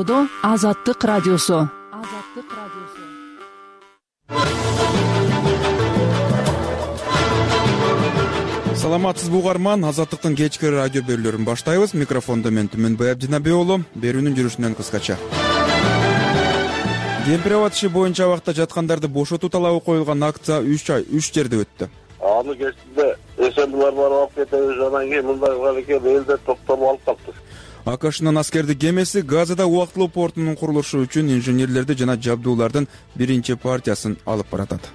Токтободо Азаттык радиосу. Саламатсызбы угарман, Азаттыктын кечки радио берүүлөрүн баштайбыз. Микрофондо мен Түмөнбай Абдинабек уулу. Берүүнүн жүрүшүнөн кыскача. Кемпир аба иши боюнча абакта жаткандарды бошотуу талабы коюлган акция 3 жерде өттү. Аны кечинде эсенбилер барып алып кетебиз, анан кийин мындай кылган экен, элдер токтолуп алып калды. АКШнын аскердик кемеси Газада убактылуу портунун курулушу үчүн инженерлерди жана жабдуулардын биринчи партиясын алып баратат.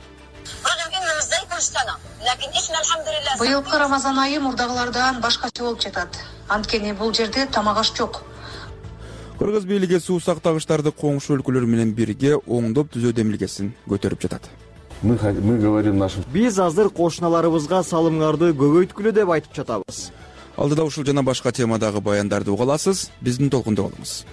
Быйылкы Рамазан айы мурдагылардан башкача болуп жатат. Анткени бул жерде тамак аш жок. Кыргыз бийлиги суу сактагычтарды коңшу өлкөлөр менен бирге оңдоп түзөө демилгесин көтөрүп жатат. Мы говорим нашим. Биз азыр кошуналарыбызга салымдарды көбөйткүлө деп айтып жатабыз. Алдыда ушул жана башка темадагы баяндарды уга аласыз. Биздин толкунда болуңуз.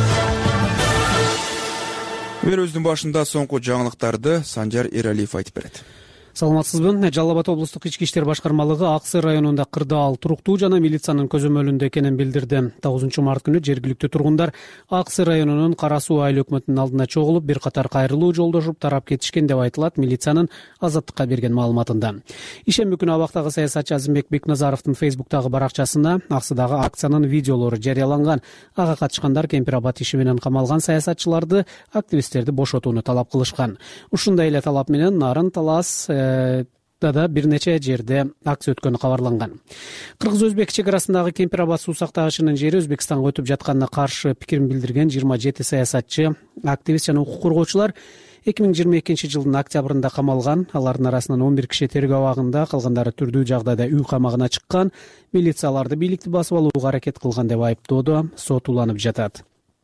Берүүбүздүн башында соңку жаңылыктарды Санжар Эралиев айтып берет. Саламатсызбы. Жалал Абад облустук ички иштер башкармалыгы Ак Сый районунда кырдаал туруктуу жана милициянын көзөмөлүндө экенин билдирди. 9 март күнү жергиликтүү тургундар Ак Сый районунун Кара Суу айыл өкмөтүнүн алдына чогулуп, бир катар кайрылуу жолдошуп тарап кетишкен деп айтылат милициянын Азаттыкка берген маалыматында. Ишемби күнү абактагы саясатчы Азимбек Бекназаровдун фейсбуктагы баракчасына Аксыдагы акциянын видеолору жарыяланган. Ага катышкандар Кемпир Абад иши менен камалган саясатчыларды, активисттерди бошотууну талап кылышкан. Ушундай эле талап менен Нарын Талас да бир нече жерде акция өткөнү кабарланган. Кыргыз-Өзбек чек арасындагы Кемпир Абад суу сактагычынын жери Өзбекстанга өтүп жатканына каршы пикирин билдирген 27 саясатчы, активист жана укук коргоочулар 2022 жылдын октябрында камалган. Алардын арасынан 11 киши тергөө абагында, калгандары түрдүү жагдайда үй камагына чыккан. Милицияларды бийликти басып алууга аракет кылган деп айыптоодо сот уланып жатат.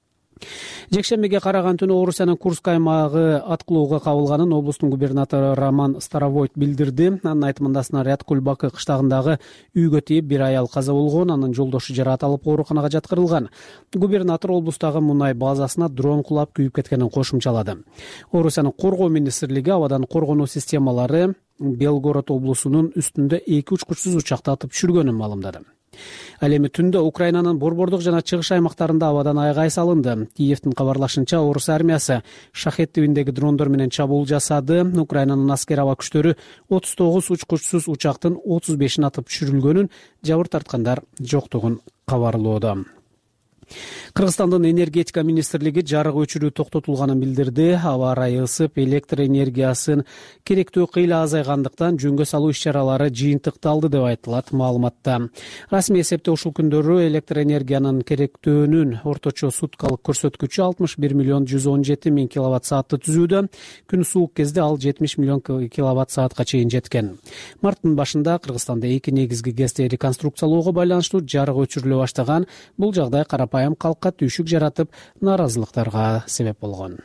Жекшембиге караган түнү Орусиянын Курск аймагы аткылууга кабылганын облустун губернатору Роман Старовойт билдирди. Анын айтымында снаряд Кульбакы кыштагындагы үйгө тийип, бир аял каза болгон, анын жолдошу жаратылып ооруканага жаткырылган. Губернатор облустагы мунай базасына дрон кулап күйүп кеткенин кошумчалады. Орусиянын коргоо министрлиги абадан коргонуу системалары Белгород облусунун үстүндө 2 учкучсуз учакты атып түшүргөнүн маалымдады. Ал эми түндө Украинанын борбордук жана чыгыш аймактарында абадан айгай салынды. Киевдин кабарлашынча, Орус армиясы Шахет тибиндеги дрондор менен чабуул жасады. Украинанын аскер аба күчтөрү 39 учкучсуз учактын 35-ин атып түшүрүлгөнүн, жабыр тарткандар жоктугун кабарлоодо. Кыргызстандын энергетика министрлиги жарык өчүрүү токтотулганын билдирди. Аба ырайы ысып, электр энергиясын керектүү кыйла азайгандыктан жөнгө салуу иш-чаралары жыйынтыкталды деп айтылат маалыматта. Расмий эсепте ушул күндөрү электр энергиянын керектөөнүн орточо суткалык көрсөткүчү 61 миллион 117 миң киловатт саатты түзүүдө. Күн суук кезде ал 70 миллион киловатт саатка чейин жеткен. Марттын башында Кыргызстанда 2 негизги ГЭСти реконструкциялоого байланыштуу жарык өчүрүлө баштаган. Бул жагдай карапайым калкка түйшүк жаратып, наразылыктарга себеп болгон.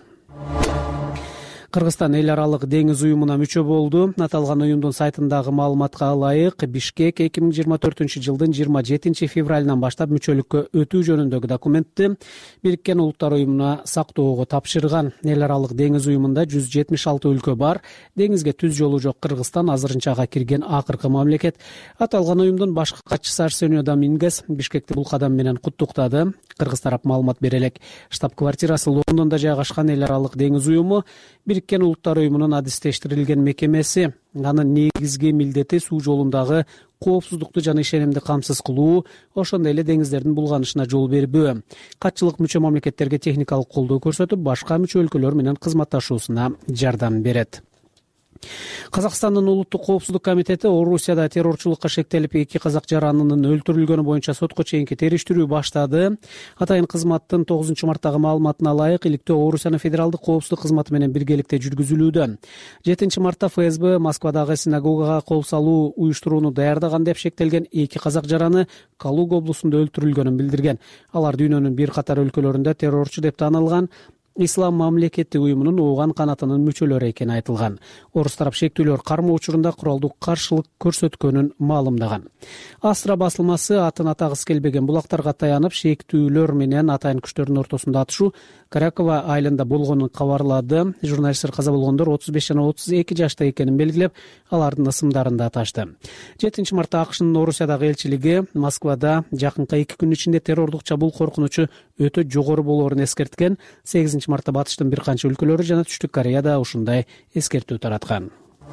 Кыргызстан эл аралык деңиз уюмуна мүчө болду. Аталган уюмдун сайтындагы маалыматка ылайык, Бишкек 2024 жылдын 27 февралынан баштап мүчөлүккө өтүү жөнүндөгү документти Бириккен Улуттар уюмуна сактоого тапшырган. Эл аралык деңиз уюмунда 176 өлкө бар. Деңизге түз жолу жок Кыргызстан азырынча ага кирген акыркы мамлекет. Аталган уюмдун башкы катчысы Арсенио Домингес Бишкекти бул кадам менен куттуктады. Кыргыз тарап маалымат бере элек. Штаб-квартирасы Лондондо жайгашкан эл аралык деңиз уюму Бириккен Улуттар уюмунун адистештирилген мекемеси. Анын негизги милдети суу жолундагы коопсуздукту жана ишенимди камсыз кылуу, ошондой эле деңиздердин булганышына жол бербөө. Катчылык мүчө мамлекеттерге техникалык колдоо көрсөтүп, башка мүчө өлкөлөр менен кызматташуусуна жардам берет. Казакстандын улуттук коопсуздук комитети Орусияда террорчулукка шектелип 2 казак жаранынын өлтүрүлгөнү боюнча сотко чейинки териштирүү баштады. Атайын кызматтын 9 марттагы маалыматына ылайык, иликтөө Орусиянын федералдык коопсуздук кызматы менен биргеликте жүргүзүлүүдө. 7 мартта ФСБ Москвадагы синагогага кол салуу уюштурууну даярдаган деп шектелген 2 казак жараны Калуга облусунда өлтүрүлгөнүн билдирген. Алар дүйнөнүн бир катар өлкөлөрүндө террорчу деп таанылган Ислам мамлекети уюмунун ооган канатынын мүчөлөрү экени айтылган. Орус тарап шектүүлөр кармоо учурунда куралдуу каршылык көрсөткөнүн маалымдаган. Астра басылмасы атын атагысы келбеген булактарга таянып, шектүүлөр менен атайын күчтөрдүн ортосунда атышуу Каракова айылында болгонун кабарлады. Журналисттер каза болгондор 35 жана 32 жашта экенин белгилеп, алардын ысымдарын да аташты. 7 мартта АКШнын Орусиядагы элчилиги Москвада жакынкы 2 күн ичинде террордук чабуул коркунучу өтө жогору болоорун эскерткен. 8 мартта батыштын бир канча өлкөлөрү жана Түштүк Кореяда ушундай эскертүү тараткан.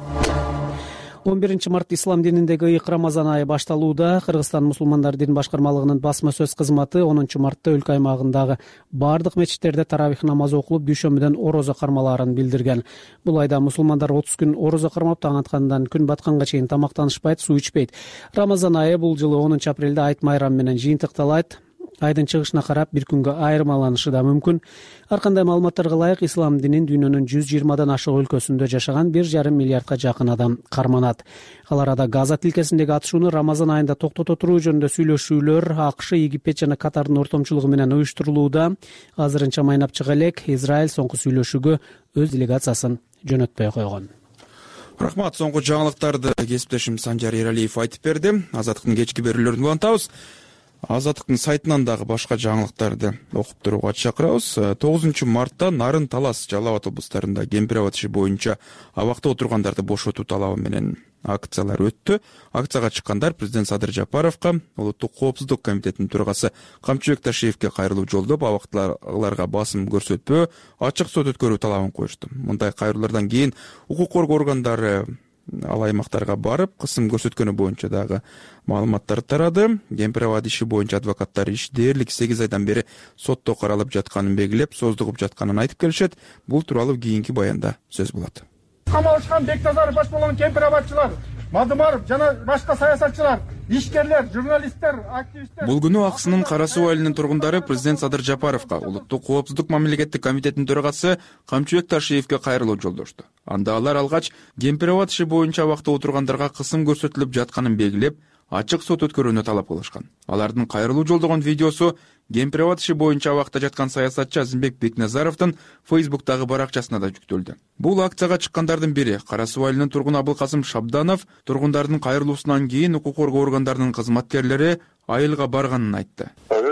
11 март ислам дининдеги ыйык Рамазан айы башталууда. Кыргызстан мусулмандар дин башкармалыгынын басма сөз кызматы 10 мартта өлкө аймагындагы бардык мечиттерде таравих намазы окулуп, дүйшөмбүдөн орозо кармалаарын билдирген. Бул айда мусулмандар 30 күн орозо кармап, таң аткандан күн батканга чейин тамактанышпайт, суу ичпейт. Рамазан айы бул жылы 10 апрелде айт майрам менен жыйынтыкталат. Айдын чыгышына карап бир күнгө айырмаланышы да мүмкүн. Ар кандай маалыматтарга ылайык, ислам динин дүйнөнүн 120дан ашык өлкөсүндө жашаган 1,5 миллиардка жакын адам карманат. Ал арада Газа тилкесиндеги атышууну Рамазан айында токтото туруу жөнүндө сүйлөшүүлөр АКШ, Египет жана Катардын ортомчулугу менен уюштурулууда. Азырынча майнап чыга элек Израиль соңку сүйлөшүүгө өз делегациясын жөнөтпөй койгон. Рахмат. Соңку жаңылыктарды кесиптешим Санжар Эралиев айтып берди. Азаттыктын кечки берүүлөрүн улантабыз. Азаттыктын сайтынан дагы башка жаңылыктарды окуп турууга чакырабыз. 9 мартта Нарын, Талас, Жалал Абад облустарында Кемпир абад иши боюнча абакта отургандарды бошотуу талабы менен акциялар өттү. Акцияга чыккандар президент Садыр Жапаровго, Улуттук коопсуздук комитетинин төрагасы Камчыбек Ташиевке кайрылуу жолдоп, абактыларга басым көрсөтпөө, ачык сот өткөрүү талабын коюшту. Мындай кайрылуулардан кийин укук коргоо органдары ал аймактарга барып, кысым көрсөткөнү боюнча дагы маалыматтар тарады. Кемпир абад иши боюнча адвокаттар иш дээрлик 8 айдан бери сотто каралып жатканын белгилеп, создугуп жатканын айтып келишет. Бул тууралуу кийинки баянда сөз болот. Камалышкан Бектазаров баш болгон кемпир абадчылар, Мадымаров жана башка саясатчылар, ишкерлер, журналисттер, активисттер. Бул күнү Аксынын Кара Суу айылынын тургундары президент Садыр Жапаровго, Улуттук коопсуздук мамлекеттик комитетинин төрагасы Камчыбек Ташиевке кайрылуу жолдошту. Анда алар алгач Кемпир абад иши боюнча абакта отургандарга кысым көрсөтүлүп жатканын белгилеп, ачык сот өткөрүүнү талап кылышкан. Алардын кайрылуу жолдогон видеосу Кемпир абад иши боюнча абакта жаткан саясатчы Азимбек Бекназаровдун Фейсбуктагы баракчасына да жүктөлдү. Бул акцияга чыккандардын бири Кара Суу айылынын тургуну Абылкасым Шабданов тургундардын кайрылуусунан кийин укук коргоо органдарынын кызматкерлери айылга барганын айтты.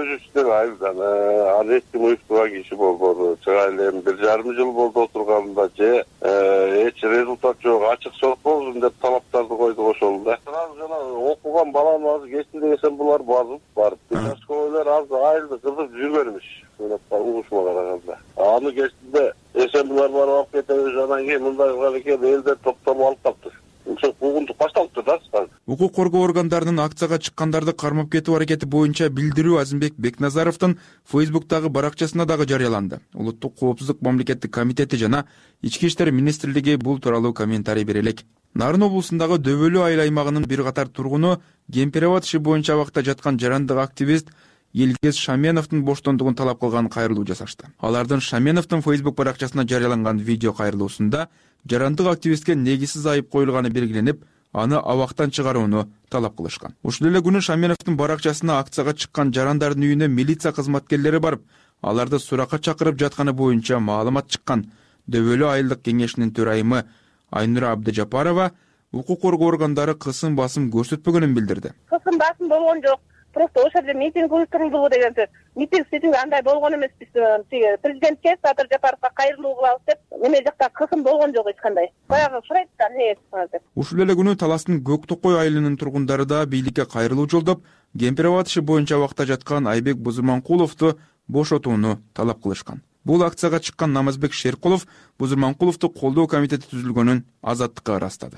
Айылдан адеттин уюштурган киши болбоду. Чыга элем 1,5 жыл болду отурганымда же эч результат жок, ачык сот болсун деп талаптарды койдук ошол да. Жана окуган балам азыр кесинде эсен булар барып. Участковыйлар азыр айылды кызып жүргөнмүш. Угушума караганда. Аны кесинде эсен булар барып алып кетебиз, анан кийин мындай кылган экен, элдер топтоп алып калды. Куугунтук башталыптыр да. Укук коргоо органдарынын акцияга чыккандарды кармап кетүү аракети боюнча билдирүү Азимбек Бекназаровдун Фейсбуктагы баракчасына дагы жарыяланды. Улуттук коопсуздук мамлекеттик комитети жана Ички иштер министрлиги бул тууралуу комментарий бере элек. Нарын облусундагы Дөбөлүү айыл аймагынын бир катар тургуну Кемпир абад иши боюнча абакта жаткан жарандык активист Елгез Шаменовдун боштондугун талап кылган кайрылуу жасашты. Алардын Шаменовдун Фейсбук баракчасына жарыяланган видео кайрылуусунда жарандык активистке негизсиз айып коюлганы белгиленип, аны абактан чыгарууну талап кылышкан. Ушул эле күнү Шаменовдун баракчасына акцияга чыккан жарандардын үйүнө милиция кызматкерлери барып, аларды суракка чакырып жатканы боюнча маалымат чыккан. Дөбөлүү айылдык кеңешинин төрайымы Айнура Абдыжапарова укук коргоо органдары кысым басым көрсөтпөгөнүн билдирди. Кысым басым болгон жок. Просто ошол жерде митинг уюштурулду деген сөз. Митинг андай болгон эмес. Биз президентке Садыр Жапаровго кайрылуу кылабыз деп, эме жакта кысым болгон жок эч кандай. Баягы сурайт да эмне деп. Ушул эле күнү Таластын Көк Токой айылынын тургундары да бийликке кайрылуу жолдоп, Кемпир абад иши боюнча абакта жаткан Айбек Бузурманкуловду бошотууну талап кылышкан. Бул акцияга чыккан Намазбек Шеркулов Бузурманкуловду колдоо комитети түзүлгөнүн Азаттыкка ырастады.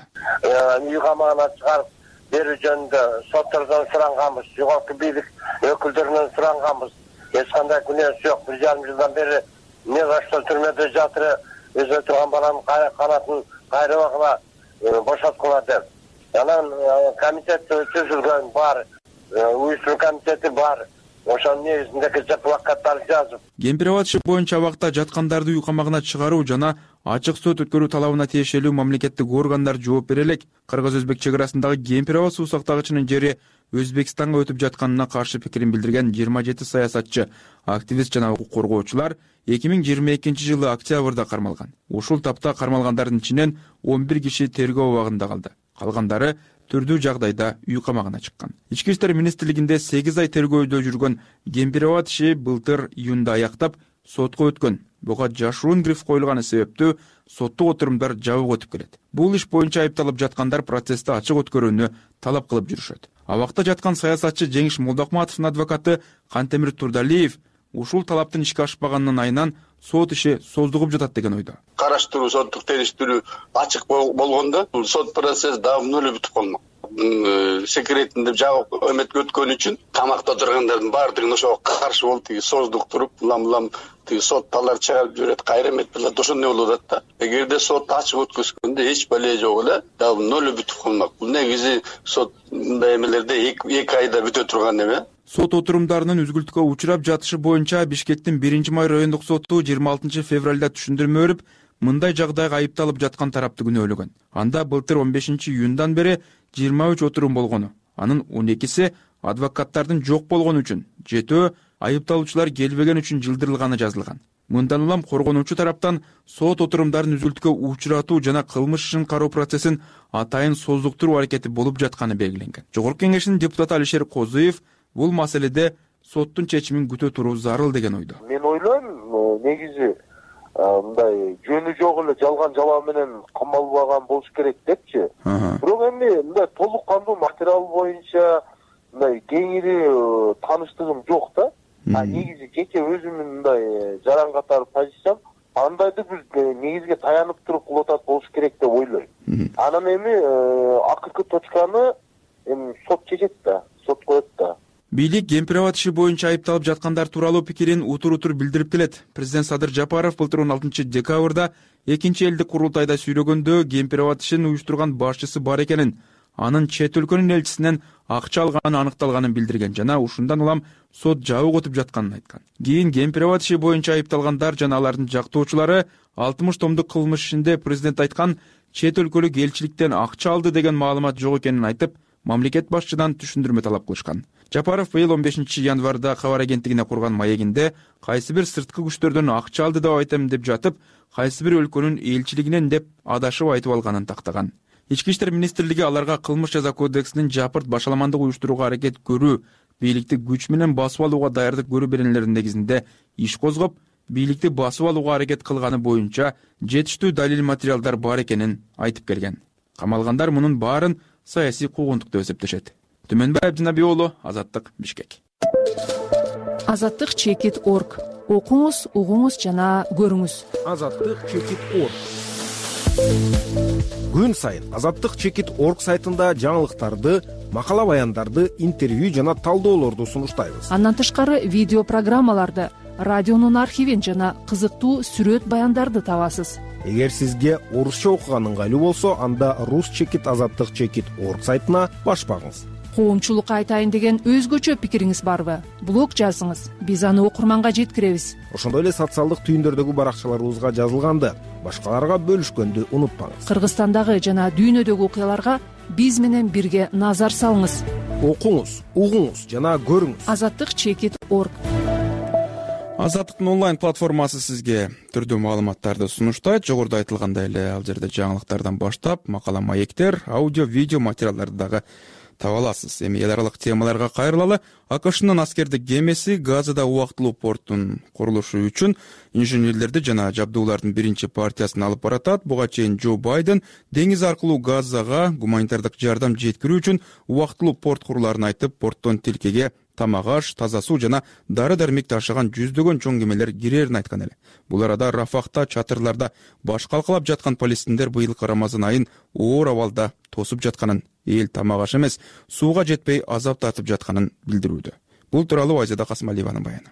Үй камагына чыгарып берүү жөнүндө соттордон суранганбыз, жогорку бийлик өкүлдөрүнөн суранганбыз. Эч кандай күнөөсү жок. 1,5 жылдан бери не за что түрмөдө жатыр, өзү турган баланын канатын кайрыбагыла бошоткула деп. Анан комитет түзүлгөн бар, уюштуруу комитети бар. Ошонун негизинде плакаттар жазып. Кемпир абад иши боюнча абакта жаткандарды үй камагына чыгаруу жана ачык сот өткөрүү талабына тиешелүү мамлекеттик органдар жооп бере элек. Кыргыз-Өзбек чек арасындагы Кемпир абад суу сактагычынын жери Өзбекстанга өтүп жатканына каршы пикирин билдирген 27 саясатчы, активист жана укук коргоочулар 2022 жылы октябрда кармалган. Ушул тапта кармалгандардын ичинен 11 киши тергөө абагында калды. Калгандары түрдүү жагдайда үй камагына чыккан. Ички иштер министрлигинде 8 ай тергөөдө жүргөн Кемпир абад иши былтыр июнда аяктап сотко өткөн. Буга жашыруун гриф коюлганы себептүү соттук отурумдар жабык өтүп келет. Бул иш боюнча айыпталып жаткандар процессти ачык өткөрүүнү талап кылып жүрүшөт. Абакта жаткан саясатчы Жеңиш Молдокматовдун адвокаты Кантемир Турдалиев ушул талаптын ишке ашпаганынын айынан сот иши создугуп жатат деген ойдо. Караштыруу, соттук териштирүү ачык болгондо бул сот процесси давно эле бүтүп калмак. Секретинде жабык өмөткө өткөн үчүн тамакта отургандардын баардыгын ошого каршы болуп тиги создук туруп улам тиги сот талар чыгарып жиберет, кайра эмет билет, ошондой болуп атат да. Эгерде сот ачык өткөзгөндө эч бале жок эле давно эле бүтүп калмак. Бул негизи сот мындай эмелерде 2 айда бүтө турган эме. Сот отурумдарынын үзгүлтүккө учурап жатышы боюнча Бишкектин 1-май райондук соту 26 февралда түшүндүрмө берип, мындай жагдайга айыпталып жаткан тарапты күнөөлөгөн. Анда былтыр 15 июндан бери 23 отурум болгону, анын 12си адвокаттардын жок болгону үчүн, 7 айыпталуучулар келбеген үчүн жылдырылганы жазылган. Мындан улам коргонуучу тараптан сот отурумдарын үзүлтүккө учуратуу жана кылмыш ишин кароо процессин атайын создуктуруу аракети болуп жатканы белгиленген. Жогорку Кеңештин депутаты Алишер Козуев бул маселеде соттун чечимин күтө туруу зарыл деген ойдо. Мен ойлойм, негизи мындай жөнү жок эле жалган жалаа менен камалбаган болуш керек депчи. Бирок эми мындай толук кандуу материал боюнча мындай кеңири тааныштыгым жок да. Негизи жеке өзүмдүн мындай жаран катары позициям андайды бир негизге таянып туруп кылып атат болуш керек деп ойлойм. Анан эми акыркы точканы эми сот чечет да, сот коет да. Бийлик Кемпирабад иши боюнча айыпталып жаткандар тууралуу пикирин утур-утур билдирип келет. Президент Садыр Жапаров былтыр 16 декабрда экинчи элдик курултайда сүйлөгөндө Кемпирабад ишин уюштурган башчысы бар экенин, анын чет өлкөнүн элчисинен акча алганы аныкталганын билдирген жана ушундан улам сот жабык өтүп жатканын айткан. Кийин Кемпирабад иши боюнча айыпталгандар жана алардын жактоочулары 60 томдук кылмыш ишинде президент айткан чет өлкөлүк элчиликтен акча алды деген маалымат жок экенин айтып, мамлекет башчыдан түшүндүрмө талап кылышкан. Жапаров быйыл 15 январда кабар агенттигине курган маегинде кайсы бир сырткы күчтөрдөн акча алды деп айтам деп жатып, кайсы бир өлкөнүн элчилигинен деп адашып айтып алганын тактаган. Ички иштер министрлиги аларга кылмыш жаза кодексинин жапырт башаламандык уюштурууга аракет көрүү, бийликти күч менен басып алууга даярдык көрүү беренелеринин негизинде иш козгоп, бийликти басып алууга аракет кылганы боюнча жетиштүү далил материалдар бар экенин айтып келген. Камалгандар мунун баарын саясий куугунтук деп эсептешет. Түмөнбай Абдинабиоğlu, Азаттык, Бишкек. Азаттык чекит.org. Окуңуз, угуңуз жана көрүңүз. Азаттык чекит.org. Күн сайын Азаттык чекит.org сайтында жаңылыктарды, макала баяндарды, интервью жана талдоолорду сунуштайбыз. Андан тышкары видео программаларды, радионун архивин жана кызыктуу сүрөт баяндарды табасыз. Эгер сизге орусча окуган ыңгайлуу болсо, анда рус чекит азаттык чекит.org сайтына баш багыңыз. Коомчулукка айтайын деген өзгөчө пикириңиз барбы? Блог жазыңыз, биз аны окурманга жеткиребиз. Ошондой эле социалдык түйүндөрдөгү баракчаларыбызга жазылганды башкаларга бөлүшкөндү унутпаңыз. Кыргызстандагы жана дүйнөдөгү окуяларга биз менен бирге назар салыңыз. Окуңуз, угуңуз жана көрүңүз. Азаттык чекит.org. Азаттыктын онлайн платформасы сизге түрдүү маалыматтарды сунуштайт. Жогоруда айтылгандай эле ал жерде жаңылыктардан баштап макала маектер, аудио, видео материалдарды дагы таба аласыз. Эми эл аралык темаларга кайрылалы. АКШнын аскердик кемеси Газада убактылуу порттун курулушу үчүн инженерлерди жана жабдуулардын биринчи партиясын алып баратат. Буга чейин Джо Байден деңиз аркылуу Газага гуманитардык жардам жеткирүү үчүн убактылуу порт куруларын айтып, порттон тилкеге тамак аш, таза суу жана дары-дармек ташыган жүздөгөн чоң кемелер кирерин айткан эле. Бул арада Рафахта чатырларда баш калкалап жаткан палестиндер быйылкы Рамазан айын оор абалда тосуп жатканын, эл тамак аш эмес, сууга жетпей азап тартып жатканын билдирүүдө. Бул тууралуу Айзада Касымалиеванын баяны.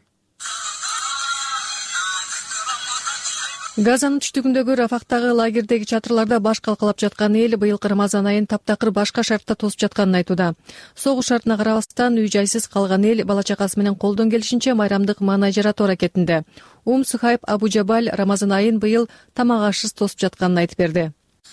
Газанын түштүгүндөгү Рафахтагы лагердеги чатырларда баш калкалап жаткан эл быйылкы Рамазан айын таптакыр башка шартта тосуп жатканын айтууда. Согуш шартына карабастан үй жайсыз калган эл бала чакасы менен колдон келишинче майрамдык маанай жаратуу аракетинде. Сухайб Абу Жабаль Рамазан айын быйыл тамак ашсыз тосуп жатканын айтып берди.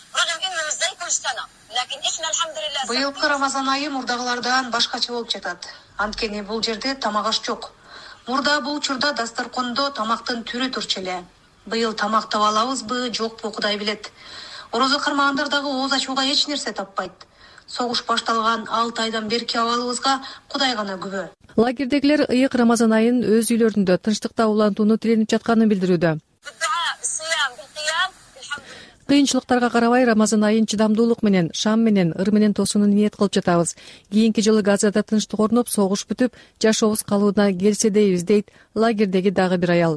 Быйылкы Рамазан айы мурдагылардан башкача болуп жатат. Анткени бул жерде тамак аш жок. Мурда бул учурда дастаркондо тамактын түрү турчу эле. Быйыл тамак таба алабызбы, жокпу Кудай билет. Орозо кармагандар дагы ооз ачууга эч нерсе таппайт. Согуш башталган 6 айдан берки абалыбызга Кудай гана күбө. Лагердегилер ыйык Рамазан айын өз үйлөрүндө тынчтыкта улантууну тиленип жатканын билдирүүдө. кыйынчылыктарга карабай Рамазан айын чыдамдуулук менен, шам менен, ыр менен тосууну ниет кылып жатабыз. Кийинки жылы Газада тынчтык орноп, согуш бүтүп, жашообуз калыбына келсе дейбиз, дейт лагердеги дагы бир аял.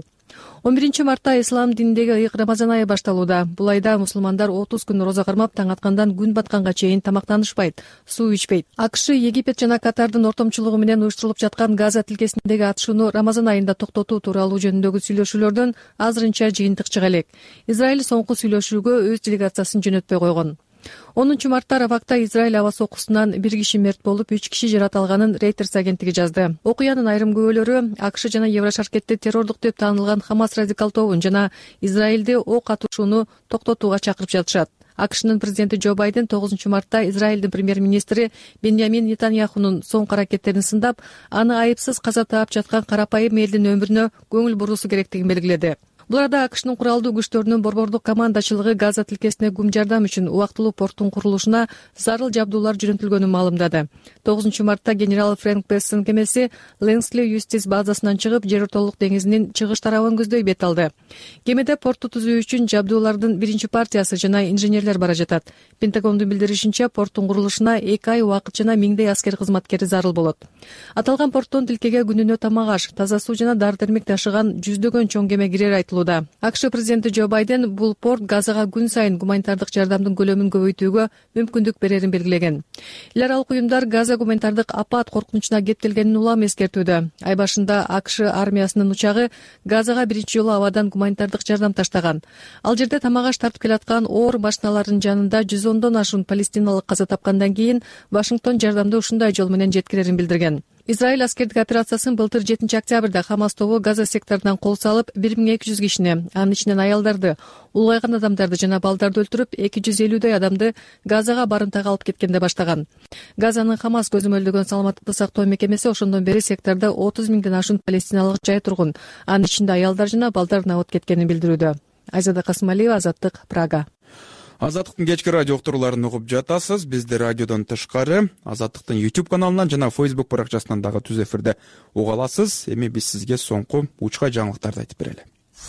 11 мартта ислам динидеги ыйык Рамазан айы башталууда. Бул айда мусулмандар 30 күн роза кармап, таң аткандан күн батканга чейин тамактанышпайт, суу ичпейт. АКШ, Египет жана Катардын ортомчулугу менен уюштурулуп жаткан Газа тилкесиндеги атышууну Рамазан айында токтотуу тууралуу жөнүндөгү сүйлөшүүлөрдөн азырынча жыйынтык чыга элек. Израиль соңку сүйлөшүүгө өз делегациясын жөнөтпөй койгон. 10 мартта Рафакта Израиль аба сокусунан 1 киши мерт болуп, 3 киши жараталганын Reuters агенттиги жазды. Окуянын айрым күбөлөрү АКШ жана Еврошаркетти террордук деп таанылган Хамас радикал тобун жана Израилди ок атышууну токтотууга чакырып жатышат. АКШнын президенти Джо Байден 9 мартта Израилдин премьер-министри Беньямин Нетаньяхунун соңку аракеттерин сындап, аны айыпсыз каза таап жаткан карапайым элдин өмүрүнө көңүл буруусу керектигин белгиледи. Бул арада АКШнын куралдуу күчтөрүнүн борбордук командачылыгы Газа тилкесине күм жардам үчүн убактылуу порттун курулушуна зарыл жабдуулар жөнөтүлгөнүн маалымдады. 9 мартта генерал Фрэнк Пессон кемеси Ленсли Юстис базасынан чыгып, Жер ортолук деңизинин чыгыш тарабын көздөй бет алды. Кемеде портту түзүү үчүн жабдуулардын биринчи партиясы жана инженерлер бара жатат. Пентагондун билдиришинче, порттун курулушуна 2 ай убакыт жана 1000 аскер кызматкери зарыл болот. Аталган порттон тилкеге күнүнө тамак аш, таза суу жана дары-дармек ташыган жүздөгөн чоң кеме кирер айтылууда. АКШ президенти Джо Байден бул порт Газага күн сайын гуманитардык жардамдын көлөмүн көбөйтүүгө мүмкүндүк берерин белгилеген. Эл аралык уюмдар Газа гуманитардык апат коркунучуна кептелгенин улам эскертүүдө. Ай башында АКШ армиясынын учагы Газага биринчи жолу абадан гуманитардык жардам таштаган. Ал жерде тамак аш тартып келаткан оор машиналардын жанында 110дон ашуун палестиналык каза тапкандан кийин Вашингтон жардамды ушундай жол менен жеткирерин билдирген. Израиль аскердик операциясын былтыр 7 октябрда Хамас тобу Газа секторунан кол салып, 1200 кишини, анын ичинен аялдарды, улгайган адамдарды жана балдарды өлтүрүп, 250дөй адамды Газага барымтага алып кеткенде баштаган. Газанын Хамас көзөмөлдөгөн саламаттыкты сактоо мекемеси ошондон бери сектордо 30 000ден ашуун палестиналык жай тургун, анын ичинде аялдар жана балдар набыт кеткенин билдирүүдө. Айзада Касымалиева, Азаттык, Прага. Азаттыктын кечки радио уктурууларын угуп жатасыз. Бизди радиодон тышкары Азаттыктын YouTube каналынан жана Facebook баракчасынан дагы түз эфирде уга аласыз. Эми биз сизге соңку учка жаңылыктарды айтып берели.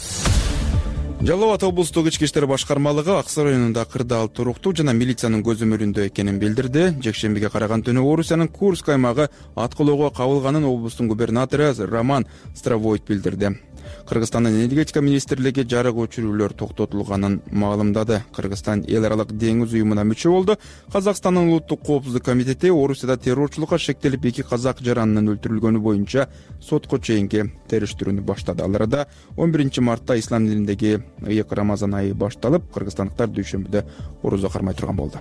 Жалал Абад облустук ички иштер башкармалыгы Аксы районунда кырдаал туруктуу жана милициянын көзөмөлүндө экенин билдирди. Жекшембиге караган түнү Орусиянын Курск аймагы аткылоого кабылганын облустун губернатору Роман Стравойт билдирди. Кыргызстандын энергетика министрлиги жарык өчүрүүлөр токтотулганын маалымдады. Кыргызстан эл аралык деңиз уюмуна мүчө болду. Казакстандын улуттук коопсуздук комитети Орусияда террорчулукка шектелип 2 казак жаранынын өлтүрүлгөнү боюнча сотко чейинки териштирүүнү баштады. Ал арада 11 мартта ислам динидеги ыйык Рамазан айы башталып, кыргызстандыктар дүйшөмбүдө орозо кармай турган болду.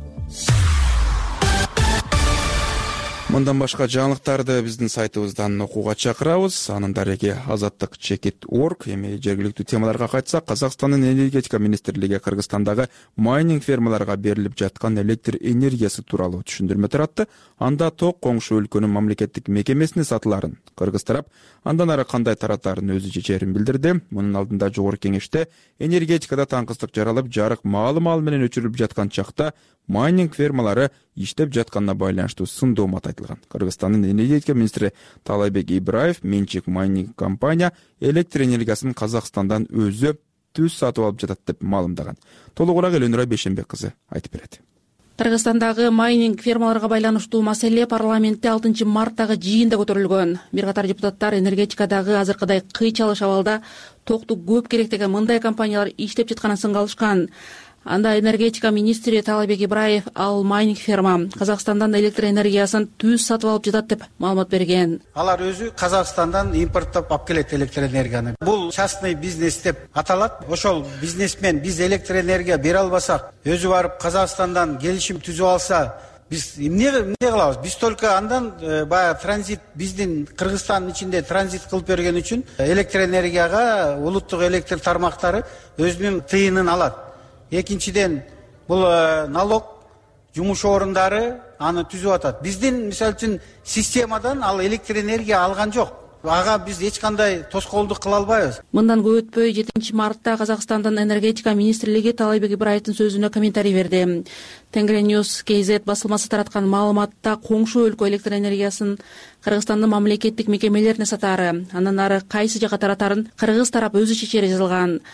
Мындан башка жаңылыктарды биздин сайтыбыздан окууга чакырабыз. Анын дареги azattik.org. Эми жергиликтүү темаларга кайтсак, Казакстандын энергетика министрлиги Кыргызстандагы майнинг фермаларга берилип жаткан электр энергиясы тууралуу түшүндүрмө таратты. Анда ток коңшу өлкөнүн мамлекеттик мекемесине сатыларын кыргыз тарап андан ары кандай таратаарын өзү чечерин билдирди. Мунун алдында жогорку кеңеште энергетикада таңкыстык жаралып, жарык маал менен өчүрүлүп жаткан чакта майнинг фермалары иштеп жатканына байланыштуу сындоо мат айтылган. Кыргызстандын энергетика министри Таалайбек Ибраев менчик майнинг компания электр энергиясын Казакстандан өзү түз сатып алып жатат деп маалымдаган. Толугураак Элөнүра Бейшенбек кызы айтып берет. Кыргызстандагы майнинг фермаларга байланыштуу маселе парламентте 6 марттагы жыйында көтөрүлгөн. Бир катар депутаттар энергетикадагы азыркыдай кыйчалыш абалда токту көп керек деген мындай компаниялар иштеп жатканын сынгалышкан. Анда энергетика министри Таалайбек Ибраев ал майнинг ферма Казакстандан электр энергиясын түз сатып алып жатат деп маалымат берген. Алар өзү Казакстандан импорттоп алып келет электр энергияны. Бул частный бизнес деп аталат. Ошол бизнесмен биз электр энергия бере албасак, өзү барып Казакстандан келишим түзүп алса, биз эмне кылабыз? Биз только андан баягы транзит биздин Кыргызстандын ичинде транзит кылып берген үчүн электр энергияга улуттук электр тармактары өзүнүн тыйынын алат. Экинчиден, бул налог жумуш орундары аны түзүп атат. Биздин мисалы үчүн системадан ал электр энергия алган жок. Ага биз эч кандай тоскоолдук кыла албайбыз. Мындан көп өтпөй 7 мартта Казакстандын энергетика министрлиги Таалайбек Ибраевдин сөзүнө комментарий берди. Тенгриньюз KZ басылмасы тараткан маалыматта коңшу өлкө электр энергиясын Кыргызстандын мамлекеттик мекемелерине сатары, андан ары кайсы жака таратарын кыргыз тарап өзү чечери жазылган.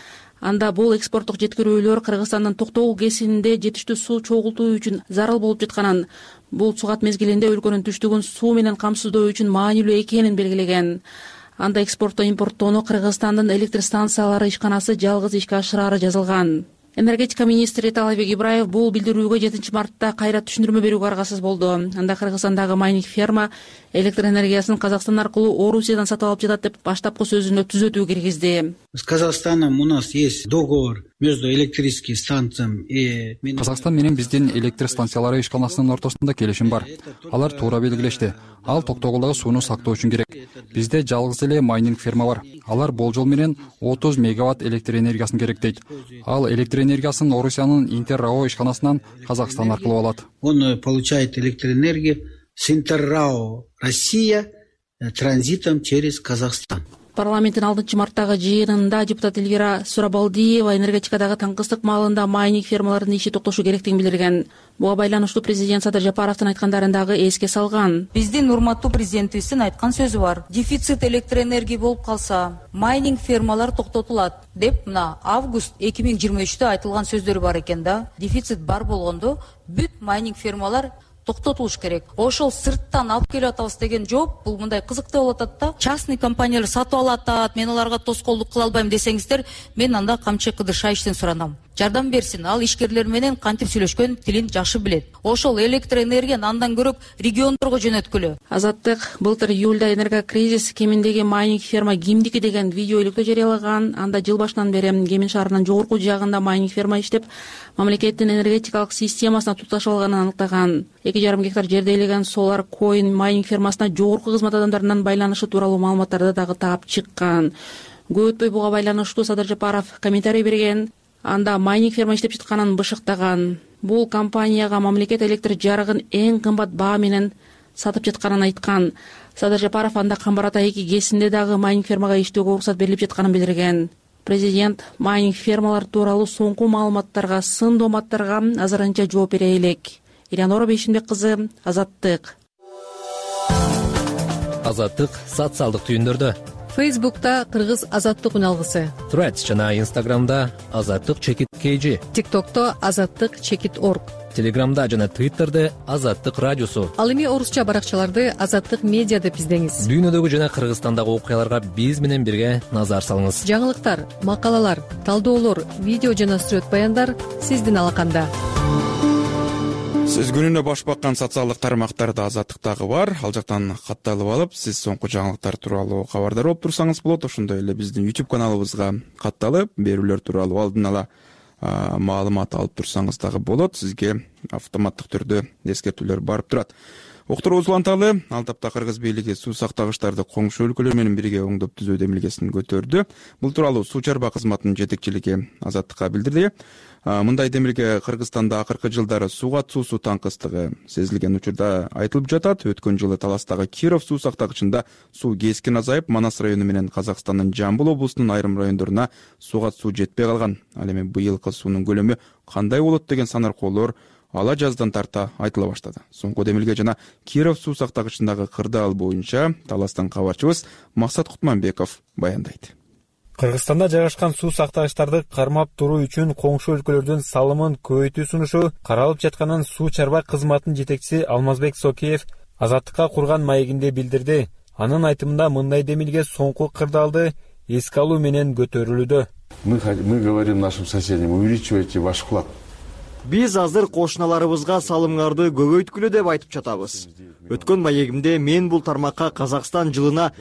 Анда бул экспорттук жеткирүүлөр Кыргызстандын Токтогул кесининде жетиштүү суу чогултуу үчүн зарыл болуп жатканын, бул сугат мезгилинде өлкөнүн түштүгүн суу менен камсыздоо үчүн маанилүү экенин белгилеген. Анда экспорттоо импорттоону Кыргызстандын электр станциялары ишканасы жалгыз ишке ашырары жазылган. Энергетика министри Талайбек Ибраев бул билдирүүгө 7 мартта кайра түшүндүрмө берүүгө аргасыз болду. Анда Кыргызстандагы майнинг ферма электр энергиясын Казакстан аркылуу Орусиядан сатып алып жатат деп баштапкы сөзүнө түзөтүү киргизди. С Казахстаном у нас есть договор между электрическим станциям и... Казакстан менен биздин электр станциялары ишканасынын ортосунда келишим бар. Алар туура белгилешти. Ал Токтогулдагы сууну сактоо үчүн керек. Бизде жалгыз эле майнинг ферма бар. Алар болжол менен 30 мегаватт электр энергиясын керектейт. Ал электр энергиясын Орусиянын Интеррао ишканасынан Казакстан аркылуу алат. Он получает электроэнергию с Интеррао Россия транзитом через Казахстан. Парламенттин 6 марттагы жыйынында депутат Эльвира Сурабалдиева энергетикадагы таңкыстык маалында майнинг фермалардын иши токтошу керектигин билдирген. Буга байланыштуу президент Садыр Жапаровдун айткандарын дагы эске салган. Биздин урматтуу президентибиздин айткан сөзү бар. Дефицит электроэнергия болуп калса, майнинг фермалар токтотулат деп мына август 2023-тө айтылган сөздөрү бар экен да. Дефицит бар болгондо бүт майнинг фермалар токтотулуш керек. Ошол сырттан алып келип атабыз деген жооп бул мындай кызыктуу болуп атат да. Частный компаниялар сатып алат, мен аларга тоскоолдук кыла албайм десеңиздер, мен анда Камчы Кыдыршаевичтен суранам. Жардам берсин. Ал ишкерлер менен кантип сүйлөшкөн тилин жакшы билет. Ошол электроэнергияны андан көрөк региондорго жөнөткүлө. Азаттык былтыр июлда энергокризис кеминдеги майнинг ферма кимдики деген видео иликтөө жарыялаган. Анда жыл башынан бери Кемин шаарынын жогорку жагында майнинг ферма иштеп, мамлекеттин энергетикалык системасына туташып алганын аныктаган. 2,5 гектар жерде элеген Solar Coin майнинг фермасына жогорку кызмат адамдарынан байланышы тууралуу маалыматтарды дагы таап чыккан. Көп өтпөй буга байланыштуу Садыр Жапаров комментарий берген. Анда майнинг ферма иштеп жатканын бышыктаган. Бул компанияга мамлекет электр жарыгын эң кымбат баа менен сатып жатканын айткан. Садыр Жапаров анда Камбар-Ата 2 кесинде дагы майнинг фермага иштөөгө уруксат берилип жатканын билдирген. Президент майнинг фермалар тууралуу соңку маалыматтарга, сын дооматтарга азырынча жооп бере элек. Элеонора Бейшимбек кызы, Азаттык. Азаттык социалдык түйүндөрдө. Фейсбукта Кыргыз Азаттык үналгысы. Threads жана Инстаграмда Азаттык чекит KG. ТикТокто Азаттык чекит орг. Телеграмда жана Твиттерде Азаттык радиосу. Ал эми орусча баракчаларды Азаттык медиа деп издеңиз. Дүйнөдөгү жана Кыргызстандагы окуяларга биз менен бирге назар салыңыз. Жаңылыктар, макалалар, талдоолор, видео жана сүрөт баяндар сиздин алаканда. Сиз күнүнө баш баккан социалдык тармактарда Азаттыктагы бар. Ал жактан катталып алып, сиз соңку жаңылыктар тууралуу кабардар болуп турсаңыз болот. Ошондой эле биздин YouTube каналыбызга катталып, берүүлөр тууралуу алдын ала маалымат алып турсаңыз дагы болот. Сизге автоматтык түрдө эскертүүлөр барып турат. Октор Узланталы ал тапта Кыргыз бийлиги суу сактагычтарды коңшу өлкөлөр менен бирге оңдоп түзөө демилгесин көтөрдү. Бул тууралуу суу чарба кызматынын жетекчилиги Азаттыкка билдирди. Мындай демилге Кыргызстанда акыркы жылдары суга суусу таңкыстыгы сезилген учурда айтылып жатат. Өткөн жылы Таластагы Киров суу сактагычында суу кескин азайып, Манас району менен Казакстандын Жамбыл облусунун айрым райондоруна сууга суу жетпей калган. Ал эми быйылкы суунун көлөмү кандай болот деген санаркоолор ала жаздан тарта айтыла баштады. Соңку демилге жана Киров суу сактагычындагы кырдаал боюнча Таластан кабарчыбыз Максат Кутманбеков баяндайт. Кыргызстанда жайгашкан суу сактагычтарды кармап туруу үчүн коңшу өлкөлөрдүн салымын көбөйтүү сунушу каралып жатканын суу чарба кызматынын жетекчиси Алмазбек Сокеев Азаттыкка курган маегинде билдирди. Анын айтымында мындай демилге соңку кырдаалды эске алуу менен көтөрүлүүдө. Мы говорим нашим соседям: увеличивайте ваш вклад. Биз азыр кошуналарыбызга салымдарды көбөйткүлө деп айтып жатабыз. Өткөн маегимде мен бул тармакка Казакстан жылына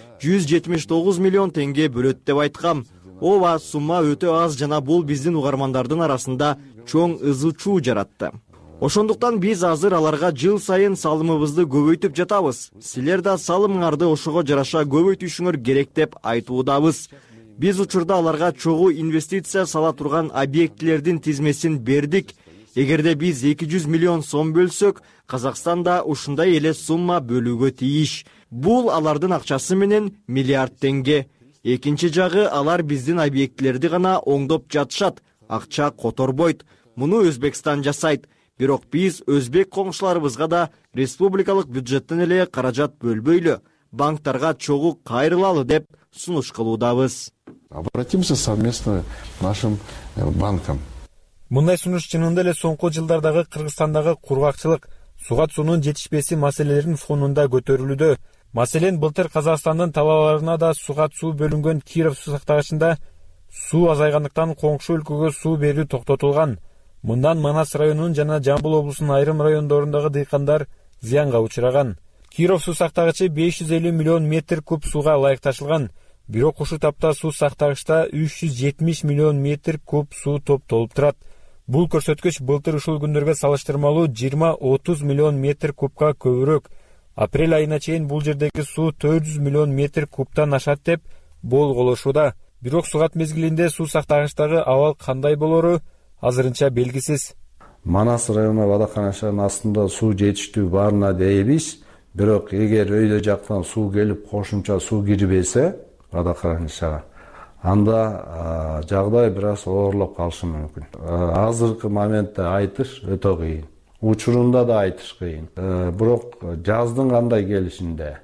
179 миллион теңге бөлөт деп айткам. Ооба, сумма өтө аз жана бул биздин угармандардын арасында чоң ызы чуу жаратты. Ошондуктан биз азыр аларга жыл сайын салымыбызды көбөйтүп жатабыз. Силер да салымыңарды ошого жараша көбөйтүшүңөр керек деп айтуудабыз. Биз учурда аларга чогуу инвестиция сала турган объектилердин тизмесин бердик. Эгерде биз 200 миллион сом бөлсөк, Казакстан да ушундай эле сумма бөлүүгө тийиш. Бул алардын акчасы менен миллиард теңге. Экинчи жагы, алар биздин объектилерди гана оңдоп жатышат, акча которбойт. Муну Өзбекстан жасайт. Бирок биз өзбек коңшуларыбызга да республикалык бюджеттен эле каражат бөлбөйлү, банктарга чогуу кайрылалы деп сунуш кылуудабыз. Обратимся совместно к нашим банкам. Мындай сунуш чынында эле соңку жылдардагы Кыргызстандагы кургакчылык, суга суунун жетишпеси маселелеринин фонунда көтөрүлүүдө. Маселен, былтыр Казакстандын талааларына да суга суу бөлүнгөн Киров суу сактагычында суу азайгандыктан коңшу өлкөгө суу берүү токтотулган. Мындан Манас районунун жана Жамбыл облусунун айрым райондорундагы дыйкандар зыянга учураган. Киров суу сактагычы 550 миллион метр куб сууга ылайыкташылган. Бирок ушул тапта суу сактагычта 370 миллион метр куб суу топтолуп турат. Бул көрсөткүч былтыр ушул күндөргө салыштырмалуу 20-30 миллион метр кубка көбүрөөк. Апрель айына чейин бул жердеги суу 400 миллион метр кубтан ашат деп болголошууда. Бирок сугат мезгилинде суу сактагычтагы абал кандай болору азырынча белгисиз. Манас району Бадаканашанын астында суу жетиштүү баарына дейбиз. Бирок эгер өйдө жактан суу келип кошумча суу кирбесе Бадаканашага, анда жагдай бир аз оорлоп калышы мүмкүн. Азыркы моментте айтыш өтө кыйын. Учурунда да айтыш кыйын. Бирок жаздын кандай келишинде